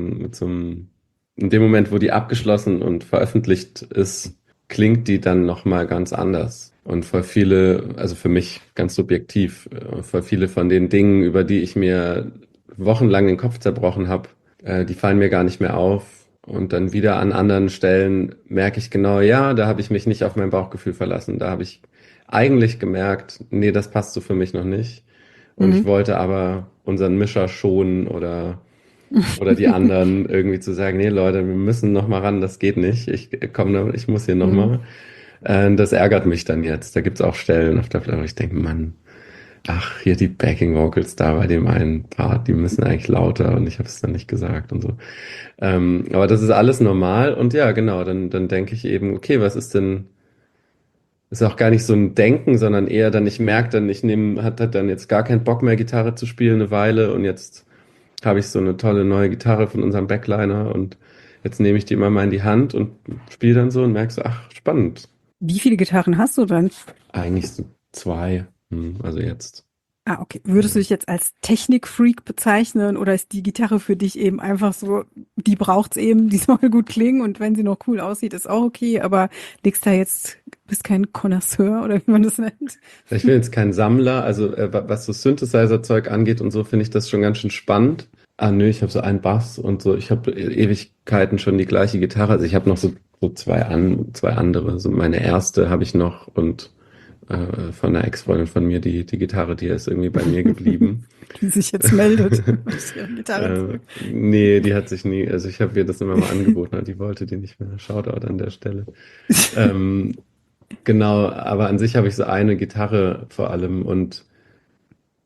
S2: in dem Moment, wo die abgeschlossen und veröffentlicht ist, klingt die dann nochmal ganz anders. Und voll viele, also für mich ganz subjektiv, voll viele von den Dingen, über die ich mir wochenlang den Kopf zerbrochen habe, die fallen mir gar nicht mehr auf. Und dann wieder an anderen Stellen merke ich genau, ja, da habe ich mich nicht auf mein Bauchgefühl verlassen. Da habe ich eigentlich gemerkt, nee, das passt so für mich noch nicht. Und ich
S1: Mhm.
S2: wollte aber unseren Mischer schonen oder die anderen irgendwie zu sagen, nee, Leute, wir müssen noch mal ran, das geht nicht. Ich muss hier noch
S1: Mhm.
S2: mal. Das ärgert mich dann jetzt. Da gibt's auch Stellen auf der Platte, wo ich denke, Mann, ach, hier die Backing Vocals da bei dem einen Part, die müssen eigentlich lauter und ich habe es dann nicht gesagt und so. Aber das ist alles normal und ja, genau, dann denke ich eben, okay, was ist denn, ist auch gar nicht so ein Denken, sondern eher dann, ich merke dann, hat dann jetzt gar keinen Bock mehr, Gitarre zu spielen eine Weile und jetzt habe ich so eine tolle neue Gitarre von unserem Backliner und jetzt nehme ich die immer mal in die Hand und spiele dann so und merke so, ach, spannend.
S1: Wie viele Gitarren hast du denn?
S2: Eigentlich so zwei, also jetzt.
S1: Ah, okay. Würdest du dich jetzt als Technikfreak bezeichnen oder ist die Gitarre für dich eben einfach so, die braucht's eben, die soll gut klingen und wenn sie noch cool aussieht, ist auch okay, aber legst da jetzt, bist kein Connoisseur oder wie man das nennt?
S2: Ich bin jetzt kein Sammler, also was so Synthesizer-Zeug angeht und so, finde ich das schon ganz schön spannend. Ah, nö, ich habe so einen Bass und so, ich habe Ewigkeiten schon die gleiche Gitarre. Also ich habe noch so zwei andere. So meine erste habe ich noch und von einer Ex-Freundin von mir, die Gitarre, die ist irgendwie bei mir geblieben.
S1: Die sich jetzt meldet. Möchtest du ihre Gitarre zurück?
S2: Nee, die hat sich nie, also ich habe ihr das immer mal angeboten, aber die wollte die nicht mehr. Shoutout an der Stelle. Ähm, genau, aber an sich habe ich so eine Gitarre vor allem und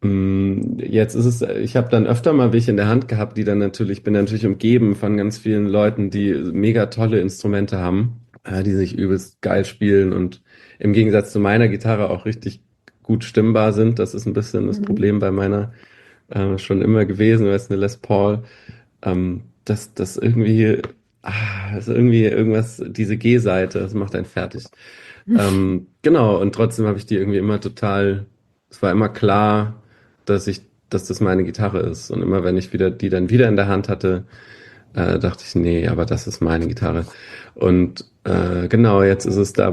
S2: Jetzt ist es, ich habe dann öfter mal welche in der Hand gehabt, bin natürlich umgeben von ganz vielen Leuten, die mega tolle Instrumente haben, die sich übelst geil spielen und im Gegensatz zu meiner Gitarre auch richtig gut stimmbar sind. Das ist ein bisschen das
S1: Mhm.
S2: Problem bei meiner schon immer gewesen, weil es eine Les Paul, das irgendwie, das ist irgendwie irgendwas, diese G-Seite, das macht einen fertig. Genau, und trotzdem habe ich die irgendwie immer total, es war immer klar, dass das meine Gitarre ist. Und immer wenn ich die dann wieder in der Hand hatte, dachte ich, nee, aber das ist meine Gitarre. Und genau, jetzt ist es da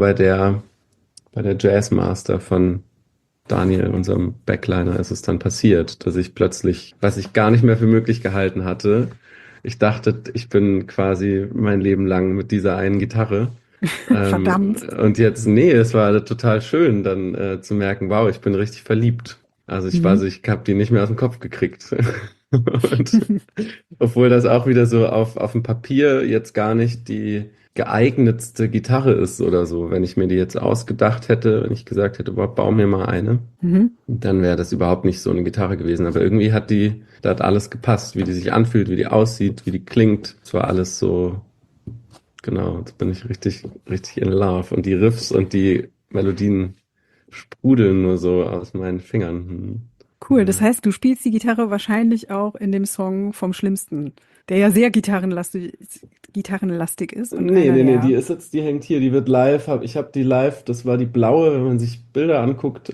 S2: bei der Jazzmaster von Daniel, unserem Backliner, ist es dann passiert, dass ich plötzlich, was ich gar nicht mehr für möglich gehalten hatte, ich dachte, ich bin quasi mein Leben lang mit dieser einen Gitarre.
S1: Verdammt.
S2: Und jetzt, nee, es war total schön, dann zu merken, wow, ich bin richtig verliebt. Also
S1: Mhm.
S2: ich habe die nicht mehr aus dem Kopf gekriegt. Und obwohl das auch wieder so auf dem Papier jetzt gar nicht die geeignetste Gitarre ist oder so. Wenn ich mir die jetzt ausgedacht hätte, wenn ich gesagt hätte, boah, bau mir mal eine,
S1: Mhm.
S2: dann wäre das überhaupt nicht so eine Gitarre gewesen. Aber irgendwie da hat alles gepasst, wie die sich anfühlt, wie die aussieht, wie die klingt. Es war alles so. Genau, jetzt bin ich richtig in Love. Und die Riffs und die Melodien sprudeln nur so aus meinen Fingern.
S1: Cool, das
S2: Ja.
S1: heißt, du spielst die Gitarre wahrscheinlich auch in dem Song vom Schlimmsten, der ja sehr gitarrenlastig ist und einer
S2: Nee,
S1: der.
S2: die hängt hier, die wird live. Ich habe die live, das war die blaue, wenn man sich Bilder anguckt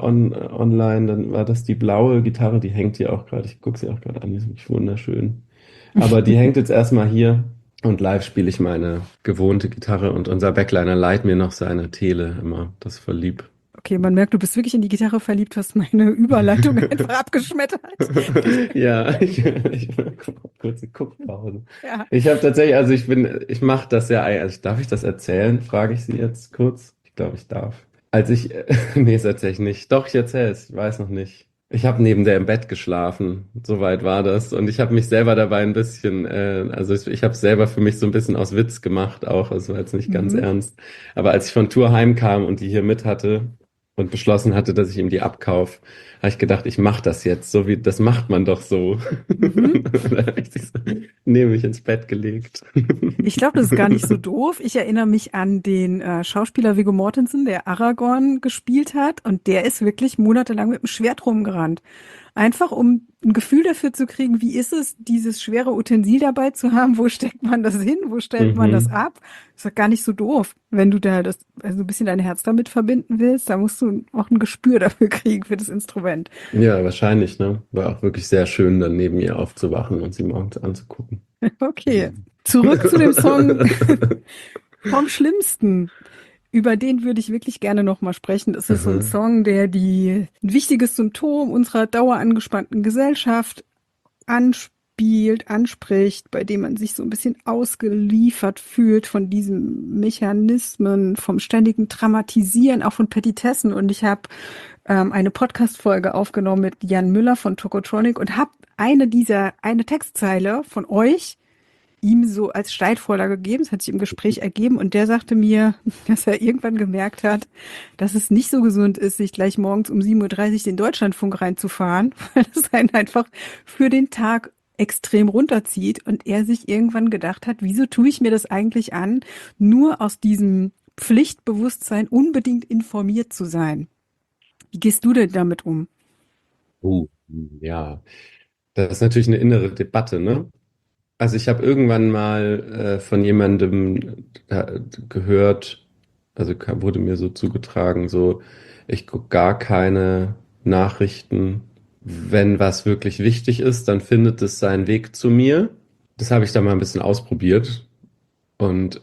S2: online, dann war das die blaue Gitarre, die hängt hier auch gerade. Ich gucke sie auch gerade an, die ist wirklich wunderschön. Aber die hängt jetzt erstmal hier und live spiele ich meine gewohnte Gitarre und unser Backliner leiht mir noch seine Tele immer. Das ist voll lieb.
S1: Okay, man merkt, du bist wirklich in die Gitarre verliebt, hast meine Überleitung einfach abgeschmettert.
S2: Ja, ich kurze Guckpause.
S1: Ja.
S2: Ich habe tatsächlich, ich mache das ja, also darf ich das erzählen? Frage ich Sie jetzt kurz. Ich glaube, ich darf. Nee, das erzähle ich nicht. Doch, ich erzähle es, ich weiß noch nicht. Ich habe neben der im Bett geschlafen, soweit war das. Und ich habe mich selber dabei ein bisschen, ich habe selber für mich so ein bisschen aus Witz gemacht auch, es war jetzt nicht ganz
S1: Mhm.
S2: ernst. Aber als ich von Tour heimkam und die hier mit hatte und beschlossen hatte, dass ich ihm die abkaufe, habe ich gedacht, ich mache das jetzt, so wie, das macht man doch so.
S1: Mhm.
S2: Da habe ich sie so neben mich ins Bett gelegt.
S1: Ich glaube, das ist gar nicht so doof. Ich erinnere mich an den Schauspieler Viggo Mortensen, der Aragorn gespielt hat. Und der ist wirklich monatelang mit dem Schwert rumgerannt. Einfach um ein Gefühl dafür zu kriegen, wie ist es, dieses schwere Utensil dabei zu haben? Wo steckt man das hin? Wo stellt man das
S2: Mhm.
S1: ab? Ist doch gar nicht so doof. Wenn du da also ein bisschen dein Herz damit verbinden willst, da musst du auch ein Gespür dafür kriegen für das Instrument.
S2: Ja, wahrscheinlich, ne? War auch wirklich sehr schön, dann neben ihr aufzuwachen und sie morgens anzugucken.
S1: Okay. Zurück zu dem Song vom Schlimmsten. Über den würde ich wirklich gerne nochmal sprechen. Das ist so ein
S2: Aha.
S1: Song, der ein wichtiges Symptom unserer dauerangespannten Gesellschaft anspielt, anspricht, bei dem man sich so ein bisschen ausgeliefert fühlt von diesen Mechanismen, vom ständigen Dramatisieren, auch von Petitessen. Und ich habe eine Podcast-Folge aufgenommen mit Jan Müller von Tokotronic und habe eine Textzeile von euch ihm so als Steilvorlage gegeben. Es hat sich im Gespräch ergeben und der sagte mir, dass er irgendwann gemerkt hat, dass es nicht so gesund ist, sich gleich morgens um 7:30 Uhr den Deutschlandfunk reinzufahren, weil es einen einfach für den Tag extrem runterzieht und er sich irgendwann gedacht hat, wieso tue ich mir das eigentlich an, nur aus diesem Pflichtbewusstsein unbedingt informiert zu sein. Wie gehst du denn damit um?
S2: Uh, ja, das ist natürlich eine innere Debatte, ne? Also ich habe irgendwann mal von jemandem gehört, wurde mir so zugetragen, so, ich gucke gar keine Nachrichten. Wenn was wirklich wichtig ist, dann findet es seinen Weg zu mir. Das habe ich da mal ein bisschen ausprobiert. Und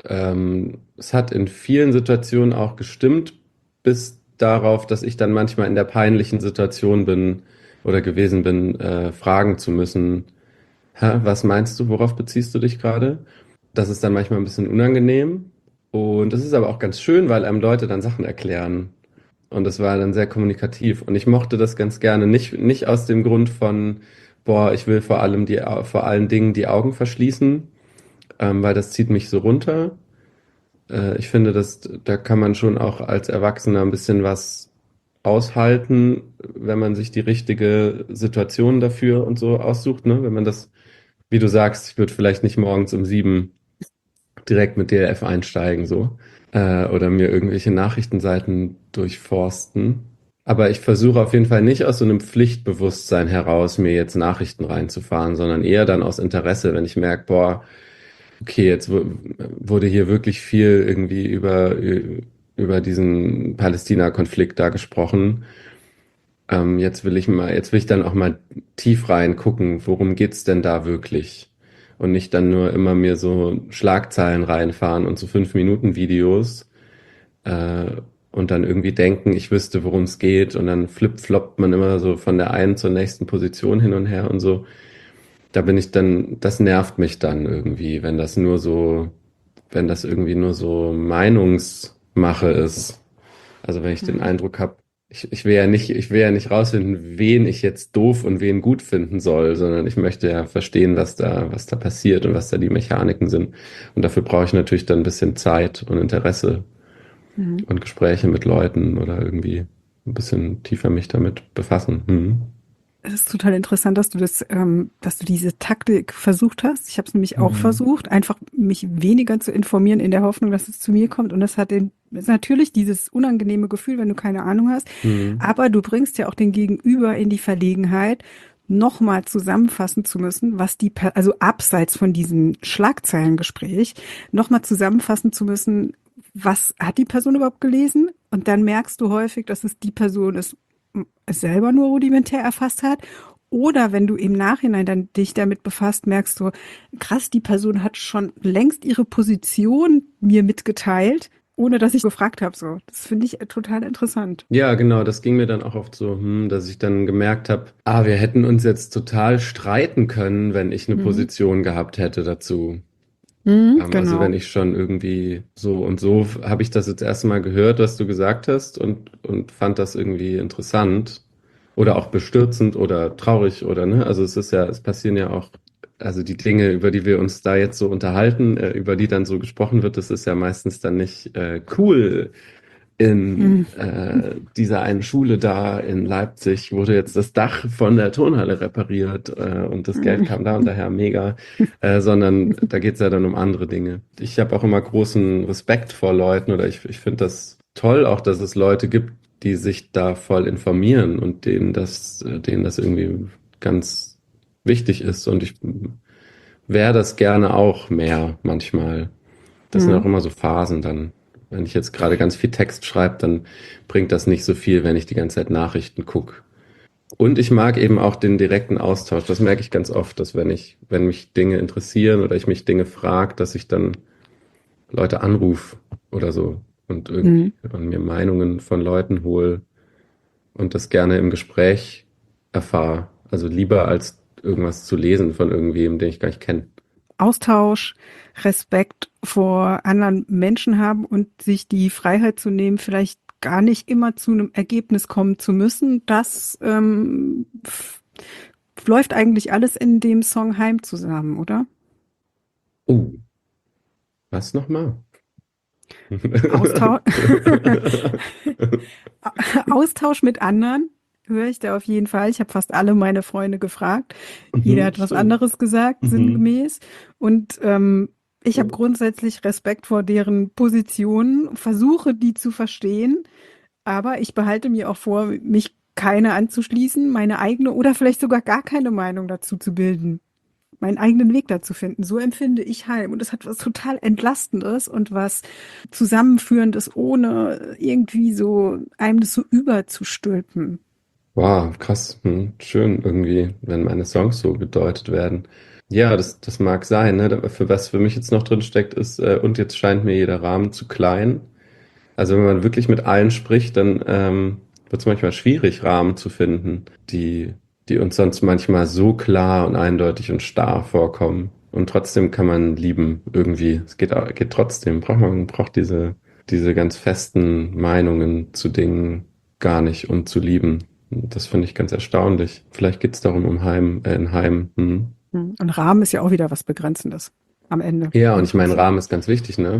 S2: es hat in vielen Situationen auch gestimmt, bis darauf, dass ich dann manchmal in der peinlichen Situation bin oder gewesen bin, fragen zu müssen, hä, was meinst du, worauf beziehst du dich gerade? Das ist dann manchmal ein bisschen unangenehm. Und das ist aber auch ganz schön, weil einem Leute dann Sachen erklären. Und das war dann sehr kommunikativ. Und ich mochte das ganz gerne. Nicht aus dem Grund von, boah, ich will vor allen Dingen die Augen verschließen, weil das zieht mich so runter. Ich finde, da kann man schon auch als Erwachsener ein bisschen was aushalten, wenn man sich die richtige Situation dafür und so aussucht, ne? Wenn man das, wie du sagst, ich würde vielleicht nicht morgens um 7 direkt mit DLF einsteigen, so. Oder mir irgendwelche Nachrichtenseiten durchforsten. Aber ich versuche auf jeden Fall nicht aus so einem Pflichtbewusstsein heraus, mir jetzt Nachrichten reinzufahren, sondern eher dann aus Interesse, wenn ich merke, boah, okay, jetzt wurde hier wirklich viel irgendwie über diesen Palästina-Konflikt da gesprochen. Jetzt will ich dann auch mal tief reingucken, worum geht's denn da wirklich? Und nicht dann nur immer mir so Schlagzeilen reinfahren und so 5 Minuten Videos äh, und dann irgendwie denken, ich wüsste, worum es geht. Und dann flip-floppt man immer so von der einen zur nächsten Position hin und her und so. Da bin ich dann, das nervt mich dann irgendwie, wenn das irgendwie nur so Meinungsmache ist. Also wenn ich den
S1: Mhm.
S2: Eindruck habe, ich will ja nicht rausfinden, wen ich jetzt doof und wen gut finden soll, sondern ich möchte ja verstehen, was da passiert und was da die Mechaniken sind. Und dafür brauche ich natürlich dann ein bisschen Zeit und Interesse
S1: Mhm.
S2: und Gespräche mit Leuten oder irgendwie ein bisschen tiefer mich damit befassen. Hm.
S1: Es ist total interessant, dass du diese Taktik versucht hast. Ich habe es nämlich auch
S2: Mhm.
S1: versucht, einfach mich weniger zu informieren in der Hoffnung, dass es zu mir kommt. Und ist natürlich dieses unangenehme Gefühl, wenn du keine Ahnung hast.
S2: Hm.
S1: Aber du bringst ja auch den Gegenüber in die Verlegenheit, nochmal zusammenfassen zu müssen, also abseits von diesem Schlagzeilengespräch, nochmal zusammenfassen zu müssen, was hat die Person überhaupt gelesen? Und dann merkst du häufig, dass es die Person ist, es selber nur rudimentär erfasst hat. Oder wenn du im Nachhinein dann dich damit befasst, merkst du, krass, die Person hat schon längst ihre Position mir mitgeteilt, ohne dass ich gefragt habe. So, das finde ich total interessant.
S2: Ja, genau, das ging mir dann auch oft so, dass ich dann gemerkt habe, wir hätten uns jetzt total streiten können, wenn ich eine
S1: Mhm.
S2: Position gehabt hätte dazu.
S1: Mhm,
S2: Also wenn
S1: genau.
S2: ich schon irgendwie so und so habe ich das jetzt erstmal gehört, was du gesagt hast und fand das irgendwie interessant oder auch bestürzend oder traurig oder ne? Also es passieren ja auch, also die Dinge, über die wir uns da jetzt so unterhalten, über die dann so gesprochen wird, das ist ja meistens dann nicht cool. In
S1: Mhm.
S2: dieser einen Schule da in Leipzig wurde jetzt das Dach von der Turnhalle repariert und das Geld
S1: Mhm.
S2: kam da und daher mega, sondern da geht es ja dann um andere Dinge. Ich habe auch immer großen Respekt vor Leuten oder ich finde das toll auch, dass es Leute gibt, die sich da voll informieren und denen das irgendwie ganz wichtig ist und ich wäre das gerne auch mehr manchmal. Das sind auch
S1: Mhm.
S2: immer so Phasen dann. Wenn ich jetzt gerade ganz viel Text schreibe, dann bringt das nicht so viel, wenn ich die ganze Zeit Nachrichten gucke. Und ich mag eben auch den direkten Austausch. Das merke ich ganz oft, dass wenn mich Dinge interessieren oder ich mich Dinge frage, dass ich dann Leute anrufe oder so und irgendwie
S1: Mhm.
S2: an mir Meinungen von Leuten hole und das gerne im Gespräch erfahre. Also lieber als irgendwas zu lesen von irgendwem, den ich gar nicht kenne.
S1: Austausch, Respekt vor anderen Menschen haben und sich die Freiheit zu nehmen, vielleicht gar nicht immer zu einem Ergebnis kommen zu müssen, das läuft eigentlich alles in dem Song Heim zusammen, oder?
S2: Oh, was nochmal?
S1: Austausch, Austausch mit anderen höre ich da auf jeden Fall. Ich habe fast alle meine Freunde gefragt. Jeder hat was
S2: Schön.
S1: anderes gesagt,
S2: Mhm.
S1: sinngemäß. Und ich habe grundsätzlich Respekt vor deren Positionen, versuche die zu verstehen, aber ich behalte mir auch vor, mich keine anzuschließen, meine eigene oder vielleicht sogar gar keine Meinung dazu zu bilden, meinen eigenen Weg dazu finden. So empfinde ich Heim. Und es hat was total Entlastendes und was Zusammenführendes, ohne irgendwie so einem das so überzustülpen.
S2: Wow, krass. Schön irgendwie, wenn meine Songs so gedeutet werden. Ja, das mag sein, ne? Für was für mich jetzt noch drin steckt, ist, und jetzt scheint mir jeder Rahmen zu klein. Also wenn man wirklich mit allen spricht, dann wird es manchmal schwierig, Rahmen zu finden, die uns sonst manchmal so klar und eindeutig und starr vorkommen. Und trotzdem kann man lieben irgendwie. Geht trotzdem. Man braucht diese ganz festen Meinungen zu Dingen gar nicht, um zu lieben. Das finde ich ganz erstaunlich. Vielleicht geht es darum in Heim. Hm.
S1: Und Rahmen ist ja auch wieder was Begrenzendes am Ende
S2: Ja, und
S1: im
S2: ich meine,
S1: Prinzip.
S2: Rahmen ist ganz wichtig, ne?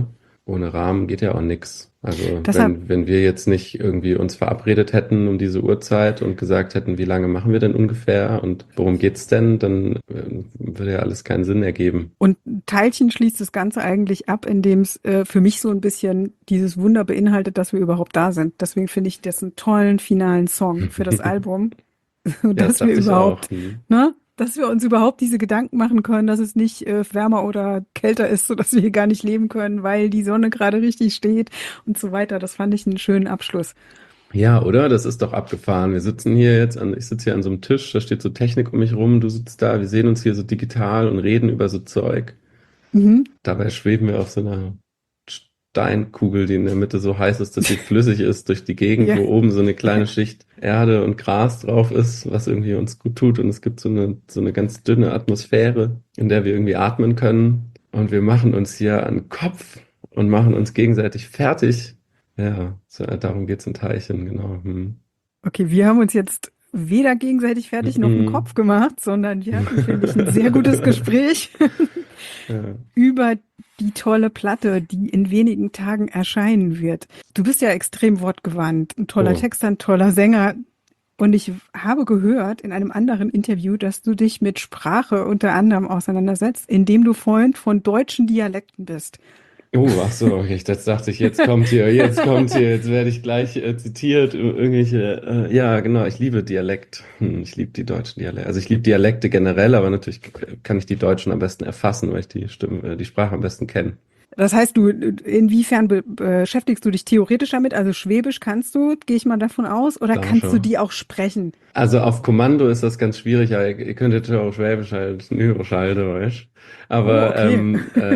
S2: ohne Rahmen geht ja auch nix. Also
S1: Deshalb,
S2: wenn wir jetzt nicht irgendwie uns verabredet hätten um diese Uhrzeit und gesagt hätten, wie lange machen wir denn ungefähr und worum geht's denn, dann würde ja alles keinen Sinn ergeben.
S1: und ein Teilchen schließt das Ganze eigentlich ab, indem es für mich so ein bisschen dieses Wunder beinhaltet, dass wir überhaupt da sind. Deswegen finde ich das einen tollen finalen Song für das Album,
S2: Ja, das
S1: dass wir
S2: dachte ich auch.
S1: überhaupt, ne, dass wir uns überhaupt diese Gedanken machen können, dass es nicht wärmer oder kälter ist, sodass wir hier gar nicht leben können, weil die Sonne gerade richtig steht und so weiter. Das fand ich einen schönen Abschluss.
S2: Ja, oder? Das ist doch abgefahren. Wir sitzen hier jetzt ich sitze hier an so einem Tisch, da steht so Technik um mich rum, du sitzt da, wir sehen uns hier so digital und reden über so Zeug.
S1: Mhm.
S2: Dabei schweben wir auf so einer Steinkugel, die in der Mitte so heiß ist, dass sie flüssig ist, durch die Gegend,
S1: Ja.
S2: wo oben so eine kleine Schicht Erde und Gras drauf ist, was irgendwie uns gut tut. Und es gibt so eine ganz dünne Atmosphäre, in der wir irgendwie atmen können. Und wir machen uns hier an den Kopf und machen uns gegenseitig fertig. Ja, so, darum geht's in Teilchen, genau. Hm.
S1: Okay, wir haben uns jetzt weder gegenseitig fertig noch einen
S2: Mhm.
S1: Kopf gemacht, sondern wir hatten, finde ich, ein sehr gutes Gespräch
S2: Ja.
S1: über die tolle Platte, die in wenigen Tagen erscheinen wird. Du bist ja extrem wortgewandt, ein toller
S2: Oh.
S1: Texter, ein toller Sänger. Und ich habe gehört in einem anderen Interview, dass du dich mit Sprache unter anderem auseinandersetzt, indem du Freund von deutschen Dialekten bist.
S2: Ach so, okay, das dachte ich, jetzt kommt hier, jetzt werde ich gleich zitiert, irgendwelche, ja, genau, ich liebe Dialekt, ich liebe die deutschen Dialekte, also ich liebe Dialekte generell, aber natürlich kann ich die Deutschen am besten erfassen, weil ich die Stimme, die Sprache am besten kenne.
S1: Das heißt, inwiefern beschäftigst du dich theoretisch damit? Also Schwäbisch kannst du, gehe ich mal davon aus, oder
S2: Da
S1: kannst du
S2: schon.
S1: die auch sprechen?
S2: Also auf Kommando ist das ganz schwierig, aber ihr könntet ja auch Schwäbisch halt, Nürrisch halt, weißt.
S1: Oh,
S2: Aber
S1: okay.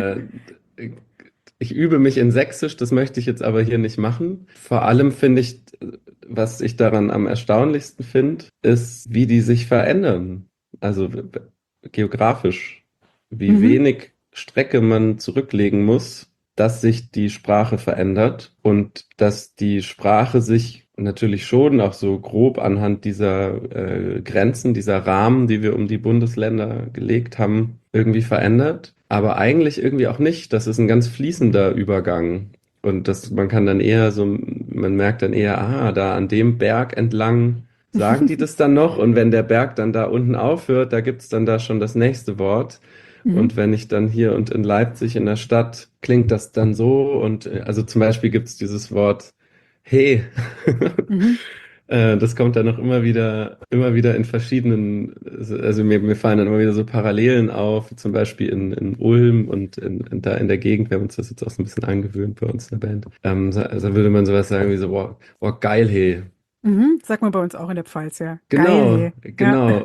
S2: ich übe mich in Sächsisch, das möchte ich jetzt aber hier nicht machen. Vor allem finde ich, was ich daran am erstaunlichsten finde, ist, wie die sich verändern. Also geografisch, wie
S1: Mhm.
S2: wenig Strecke man zurücklegen muss, dass sich die Sprache verändert und dass die Sprache sich natürlich schon auch so grob anhand dieser Grenzen, dieser Rahmen, die wir um die Bundesländer gelegt haben, irgendwie verändert. Aber eigentlich irgendwie auch nicht. Das ist ein ganz fließender Übergang. Und man kann dann eher so, man merkt dann eher, da an dem Berg entlang sagen die das dann noch. Und wenn der Berg dann da unten aufhört, da gibt's dann da schon das nächste Wort.
S1: Mhm.
S2: Und wenn ich dann hier und in Leipzig in der Stadt klingt das dann so. Und also zum Beispiel gibt's dieses Wort Hey.
S1: Mhm.
S2: Das kommt dann noch immer wieder in verschiedenen, also mir fallen dann immer wieder so Parallelen auf, zum Beispiel in Ulm und da in der Gegend. Wir haben uns das jetzt auch so ein bisschen angewöhnt bei uns in der Band. Also würde man sowas sagen wie so, boah, geil, hey.
S1: Mhm. Sag mal bei uns auch in der Pfalz, ja. Geil,
S2: Genau,
S1: hey. Ja.
S2: genau.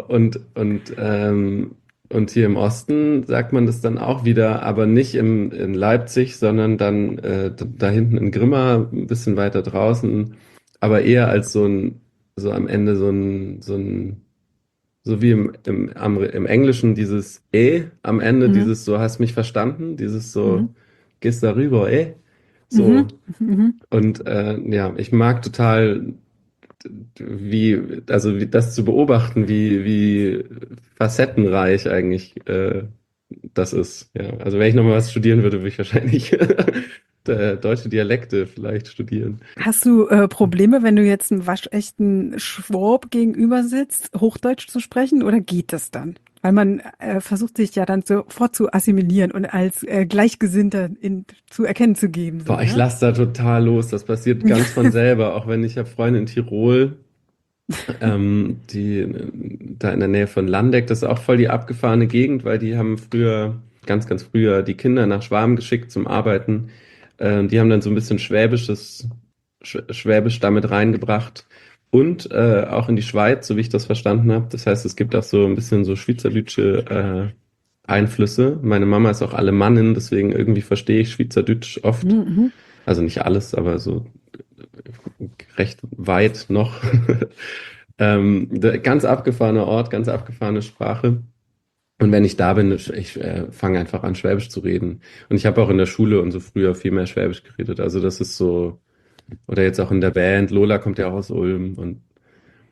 S2: Und hier im Osten sagt man das dann auch wieder, aber nicht in Leipzig, sondern dann da hinten in Grimma, ein bisschen weiter draußen, aber eher als so am Ende so wie im Englischen dieses am Ende,
S1: Mhm.
S2: dieses so, hast mich verstanden, dieses so,
S1: Mhm.
S2: gehst darüber,
S1: Mhm.
S2: so.
S1: Mhm.
S2: Und ja, ich mag total wie das zu beobachten, wie facettenreich eigentlich das ist. Ja, also wenn ich nochmal was studieren würde, würde ich wahrscheinlich deutsche Dialekte vielleicht studieren.
S1: Hast du Probleme, wenn du jetzt einem waschechten Schwab gegenüber sitzt, Hochdeutsch zu sprechen, oder geht das dann? Weil man versucht sich ja dann sofort zu assimilieren und als Gleichgesinnter zu erkennen zu geben, so,
S2: Boah, ich
S1: ja?
S2: lasse da total los. Das passiert ganz von selber, auch wenn ich habe Freunde in Tirol, die da in der Nähe von Landeck, das ist auch voll die abgefahrene Gegend, weil die haben früher, ganz früher, die Kinder nach Schwarm geschickt zum Arbeiten. Die haben dann so ein bisschen Schwäbisch damit reingebracht und auch in die Schweiz, so wie ich das verstanden habe. Das heißt, es gibt auch so ein bisschen so schweizerdeutsche Einflüsse. Meine Mama ist auch Alemannin, deswegen irgendwie verstehe ich Schweizerdeutsch oft.
S1: Mhm.
S2: Also nicht alles, aber so recht weit noch. Ganz abgefahrener Ort, ganz abgefahrene Sprache. Und wenn ich da bin, ich fange einfach an, Schwäbisch zu reden. Und ich habe auch in der Schule und so früher viel mehr Schwäbisch geredet. Also das ist so, oder jetzt auch in der Band, Lola kommt ja auch aus Ulm und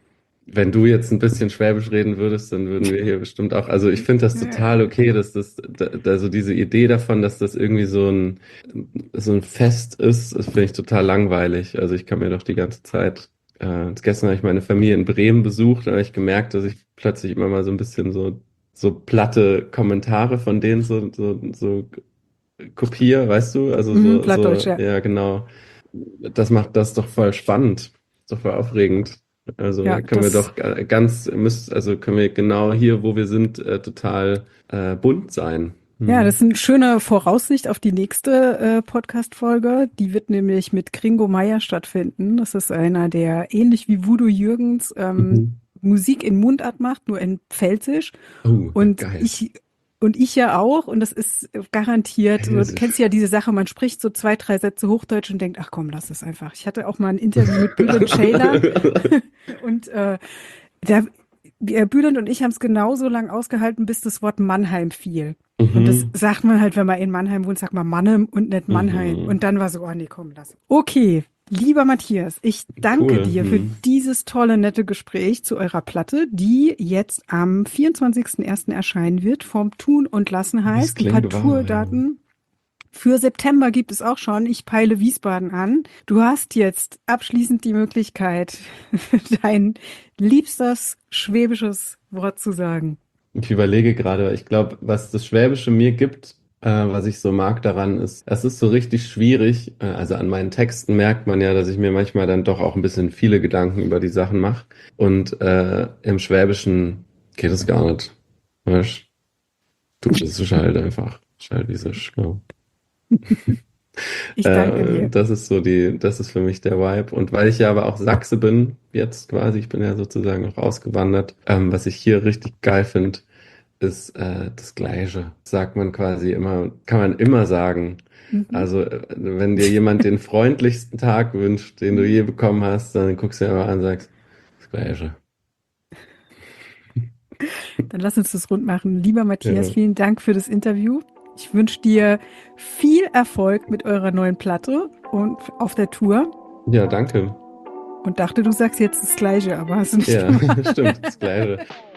S2: wenn du jetzt ein bisschen Schwäbisch reden würdest, dann würden wir hier bestimmt auch, also ich finde das total okay, dass also diese Idee davon, dass das irgendwie so ein Fest ist, das finde ich total langweilig. Also ich kann mir doch die ganze Zeit, gestern habe ich meine Familie in Bremen besucht, da habe ich gemerkt, dass ich plötzlich immer mal so ein bisschen so platte Kommentare von denen so kopiere, weißt du? Also
S1: Plattdeutsch, ja.
S2: ja, genau. Das macht das doch voll spannend. Ist doch voll aufregend. Also
S1: Ja,
S2: da können wir doch also können wir genau hier, wo wir sind, total bunt sein.
S1: ja, das
S2: Hm.
S1: ist eine schöne Voraussicht auf die nächste Podcast-Folge. Die wird nämlich mit Gringo Meier stattfinden. Das ist einer, der ähnlich wie Voodoo Jürgens
S2: Mhm.
S1: Musik in Mundart macht, nur in Pfälzisch.
S2: Oh,
S1: Und
S2: geil.
S1: ich ja auch. Und das ist garantiert, so, du kennst
S2: Pfälzisch.
S1: ja diese Sache, man spricht so 2, 3 Sätze Hochdeutsch und denkt, ach komm, lass es einfach. Ich hatte auch mal ein Interview mit Bülent Ceylan und der Bülent und ich haben es genauso lang ausgehalten, bis das Wort Mannheim fiel. Und das
S2: Mhm.
S1: sagt man halt, wenn man in Mannheim wohnt, sagt man Mannem und nicht Mannheim.
S2: Mhm.
S1: Und dann war so, oh nee, komm, lass. Okay, lieber Matthias, ich danke
S2: Cool.
S1: dir für
S2: Mhm.
S1: dieses tolle, nette Gespräch zu eurer Platte, die jetzt am 24.01. erscheinen wird, vom Tun und Lassen
S2: Das
S1: heißt. Ein paar
S2: klingt wahr, ja.
S1: Tourdaten für September gibt es auch schon. Ich peile Wiesbaden an. Du hast jetzt abschließend die Möglichkeit, dein liebstes schwäbisches Wort zu sagen.
S2: Ich überlege gerade, ich glaube, was das Schwäbische mir gibt, was ich so mag daran ist, es ist so richtig schwierig. Also an meinen Texten merkt man ja, dass ich mir manchmal dann doch auch ein bisschen viele Gedanken über die Sachen mache. Und im Schwäbischen geht es gar nicht. Weißt du, das ist halt einfach. Ist halt wie es ist, ja.
S1: Ich danke dir.
S2: Das ist für mich der Vibe. Und weil ich ja aber auch Sachse bin, jetzt quasi, ich bin ja sozusagen auch ausgewandert, was ich hier richtig geil finde, ist das Gleiche. Sagt man quasi immer, kann man immer sagen.
S1: Mhm.
S2: Also, wenn dir jemand den freundlichsten Tag wünscht, den du je bekommen hast, dann guckst du ihn immer an und sagst, das Gleiche.
S1: Dann lass uns das rund machen. Lieber Matthias,
S2: Ja,
S1: vielen Dank für das Interview. Ich wünsche dir viel Erfolg mit eurer neuen Platte und auf der Tour.
S2: ja, danke.
S1: Und dachte, du sagst jetzt das Gleiche, aber hast du nicht
S2: Ja,
S1: gemacht.
S2: stimmt, das Gleiche.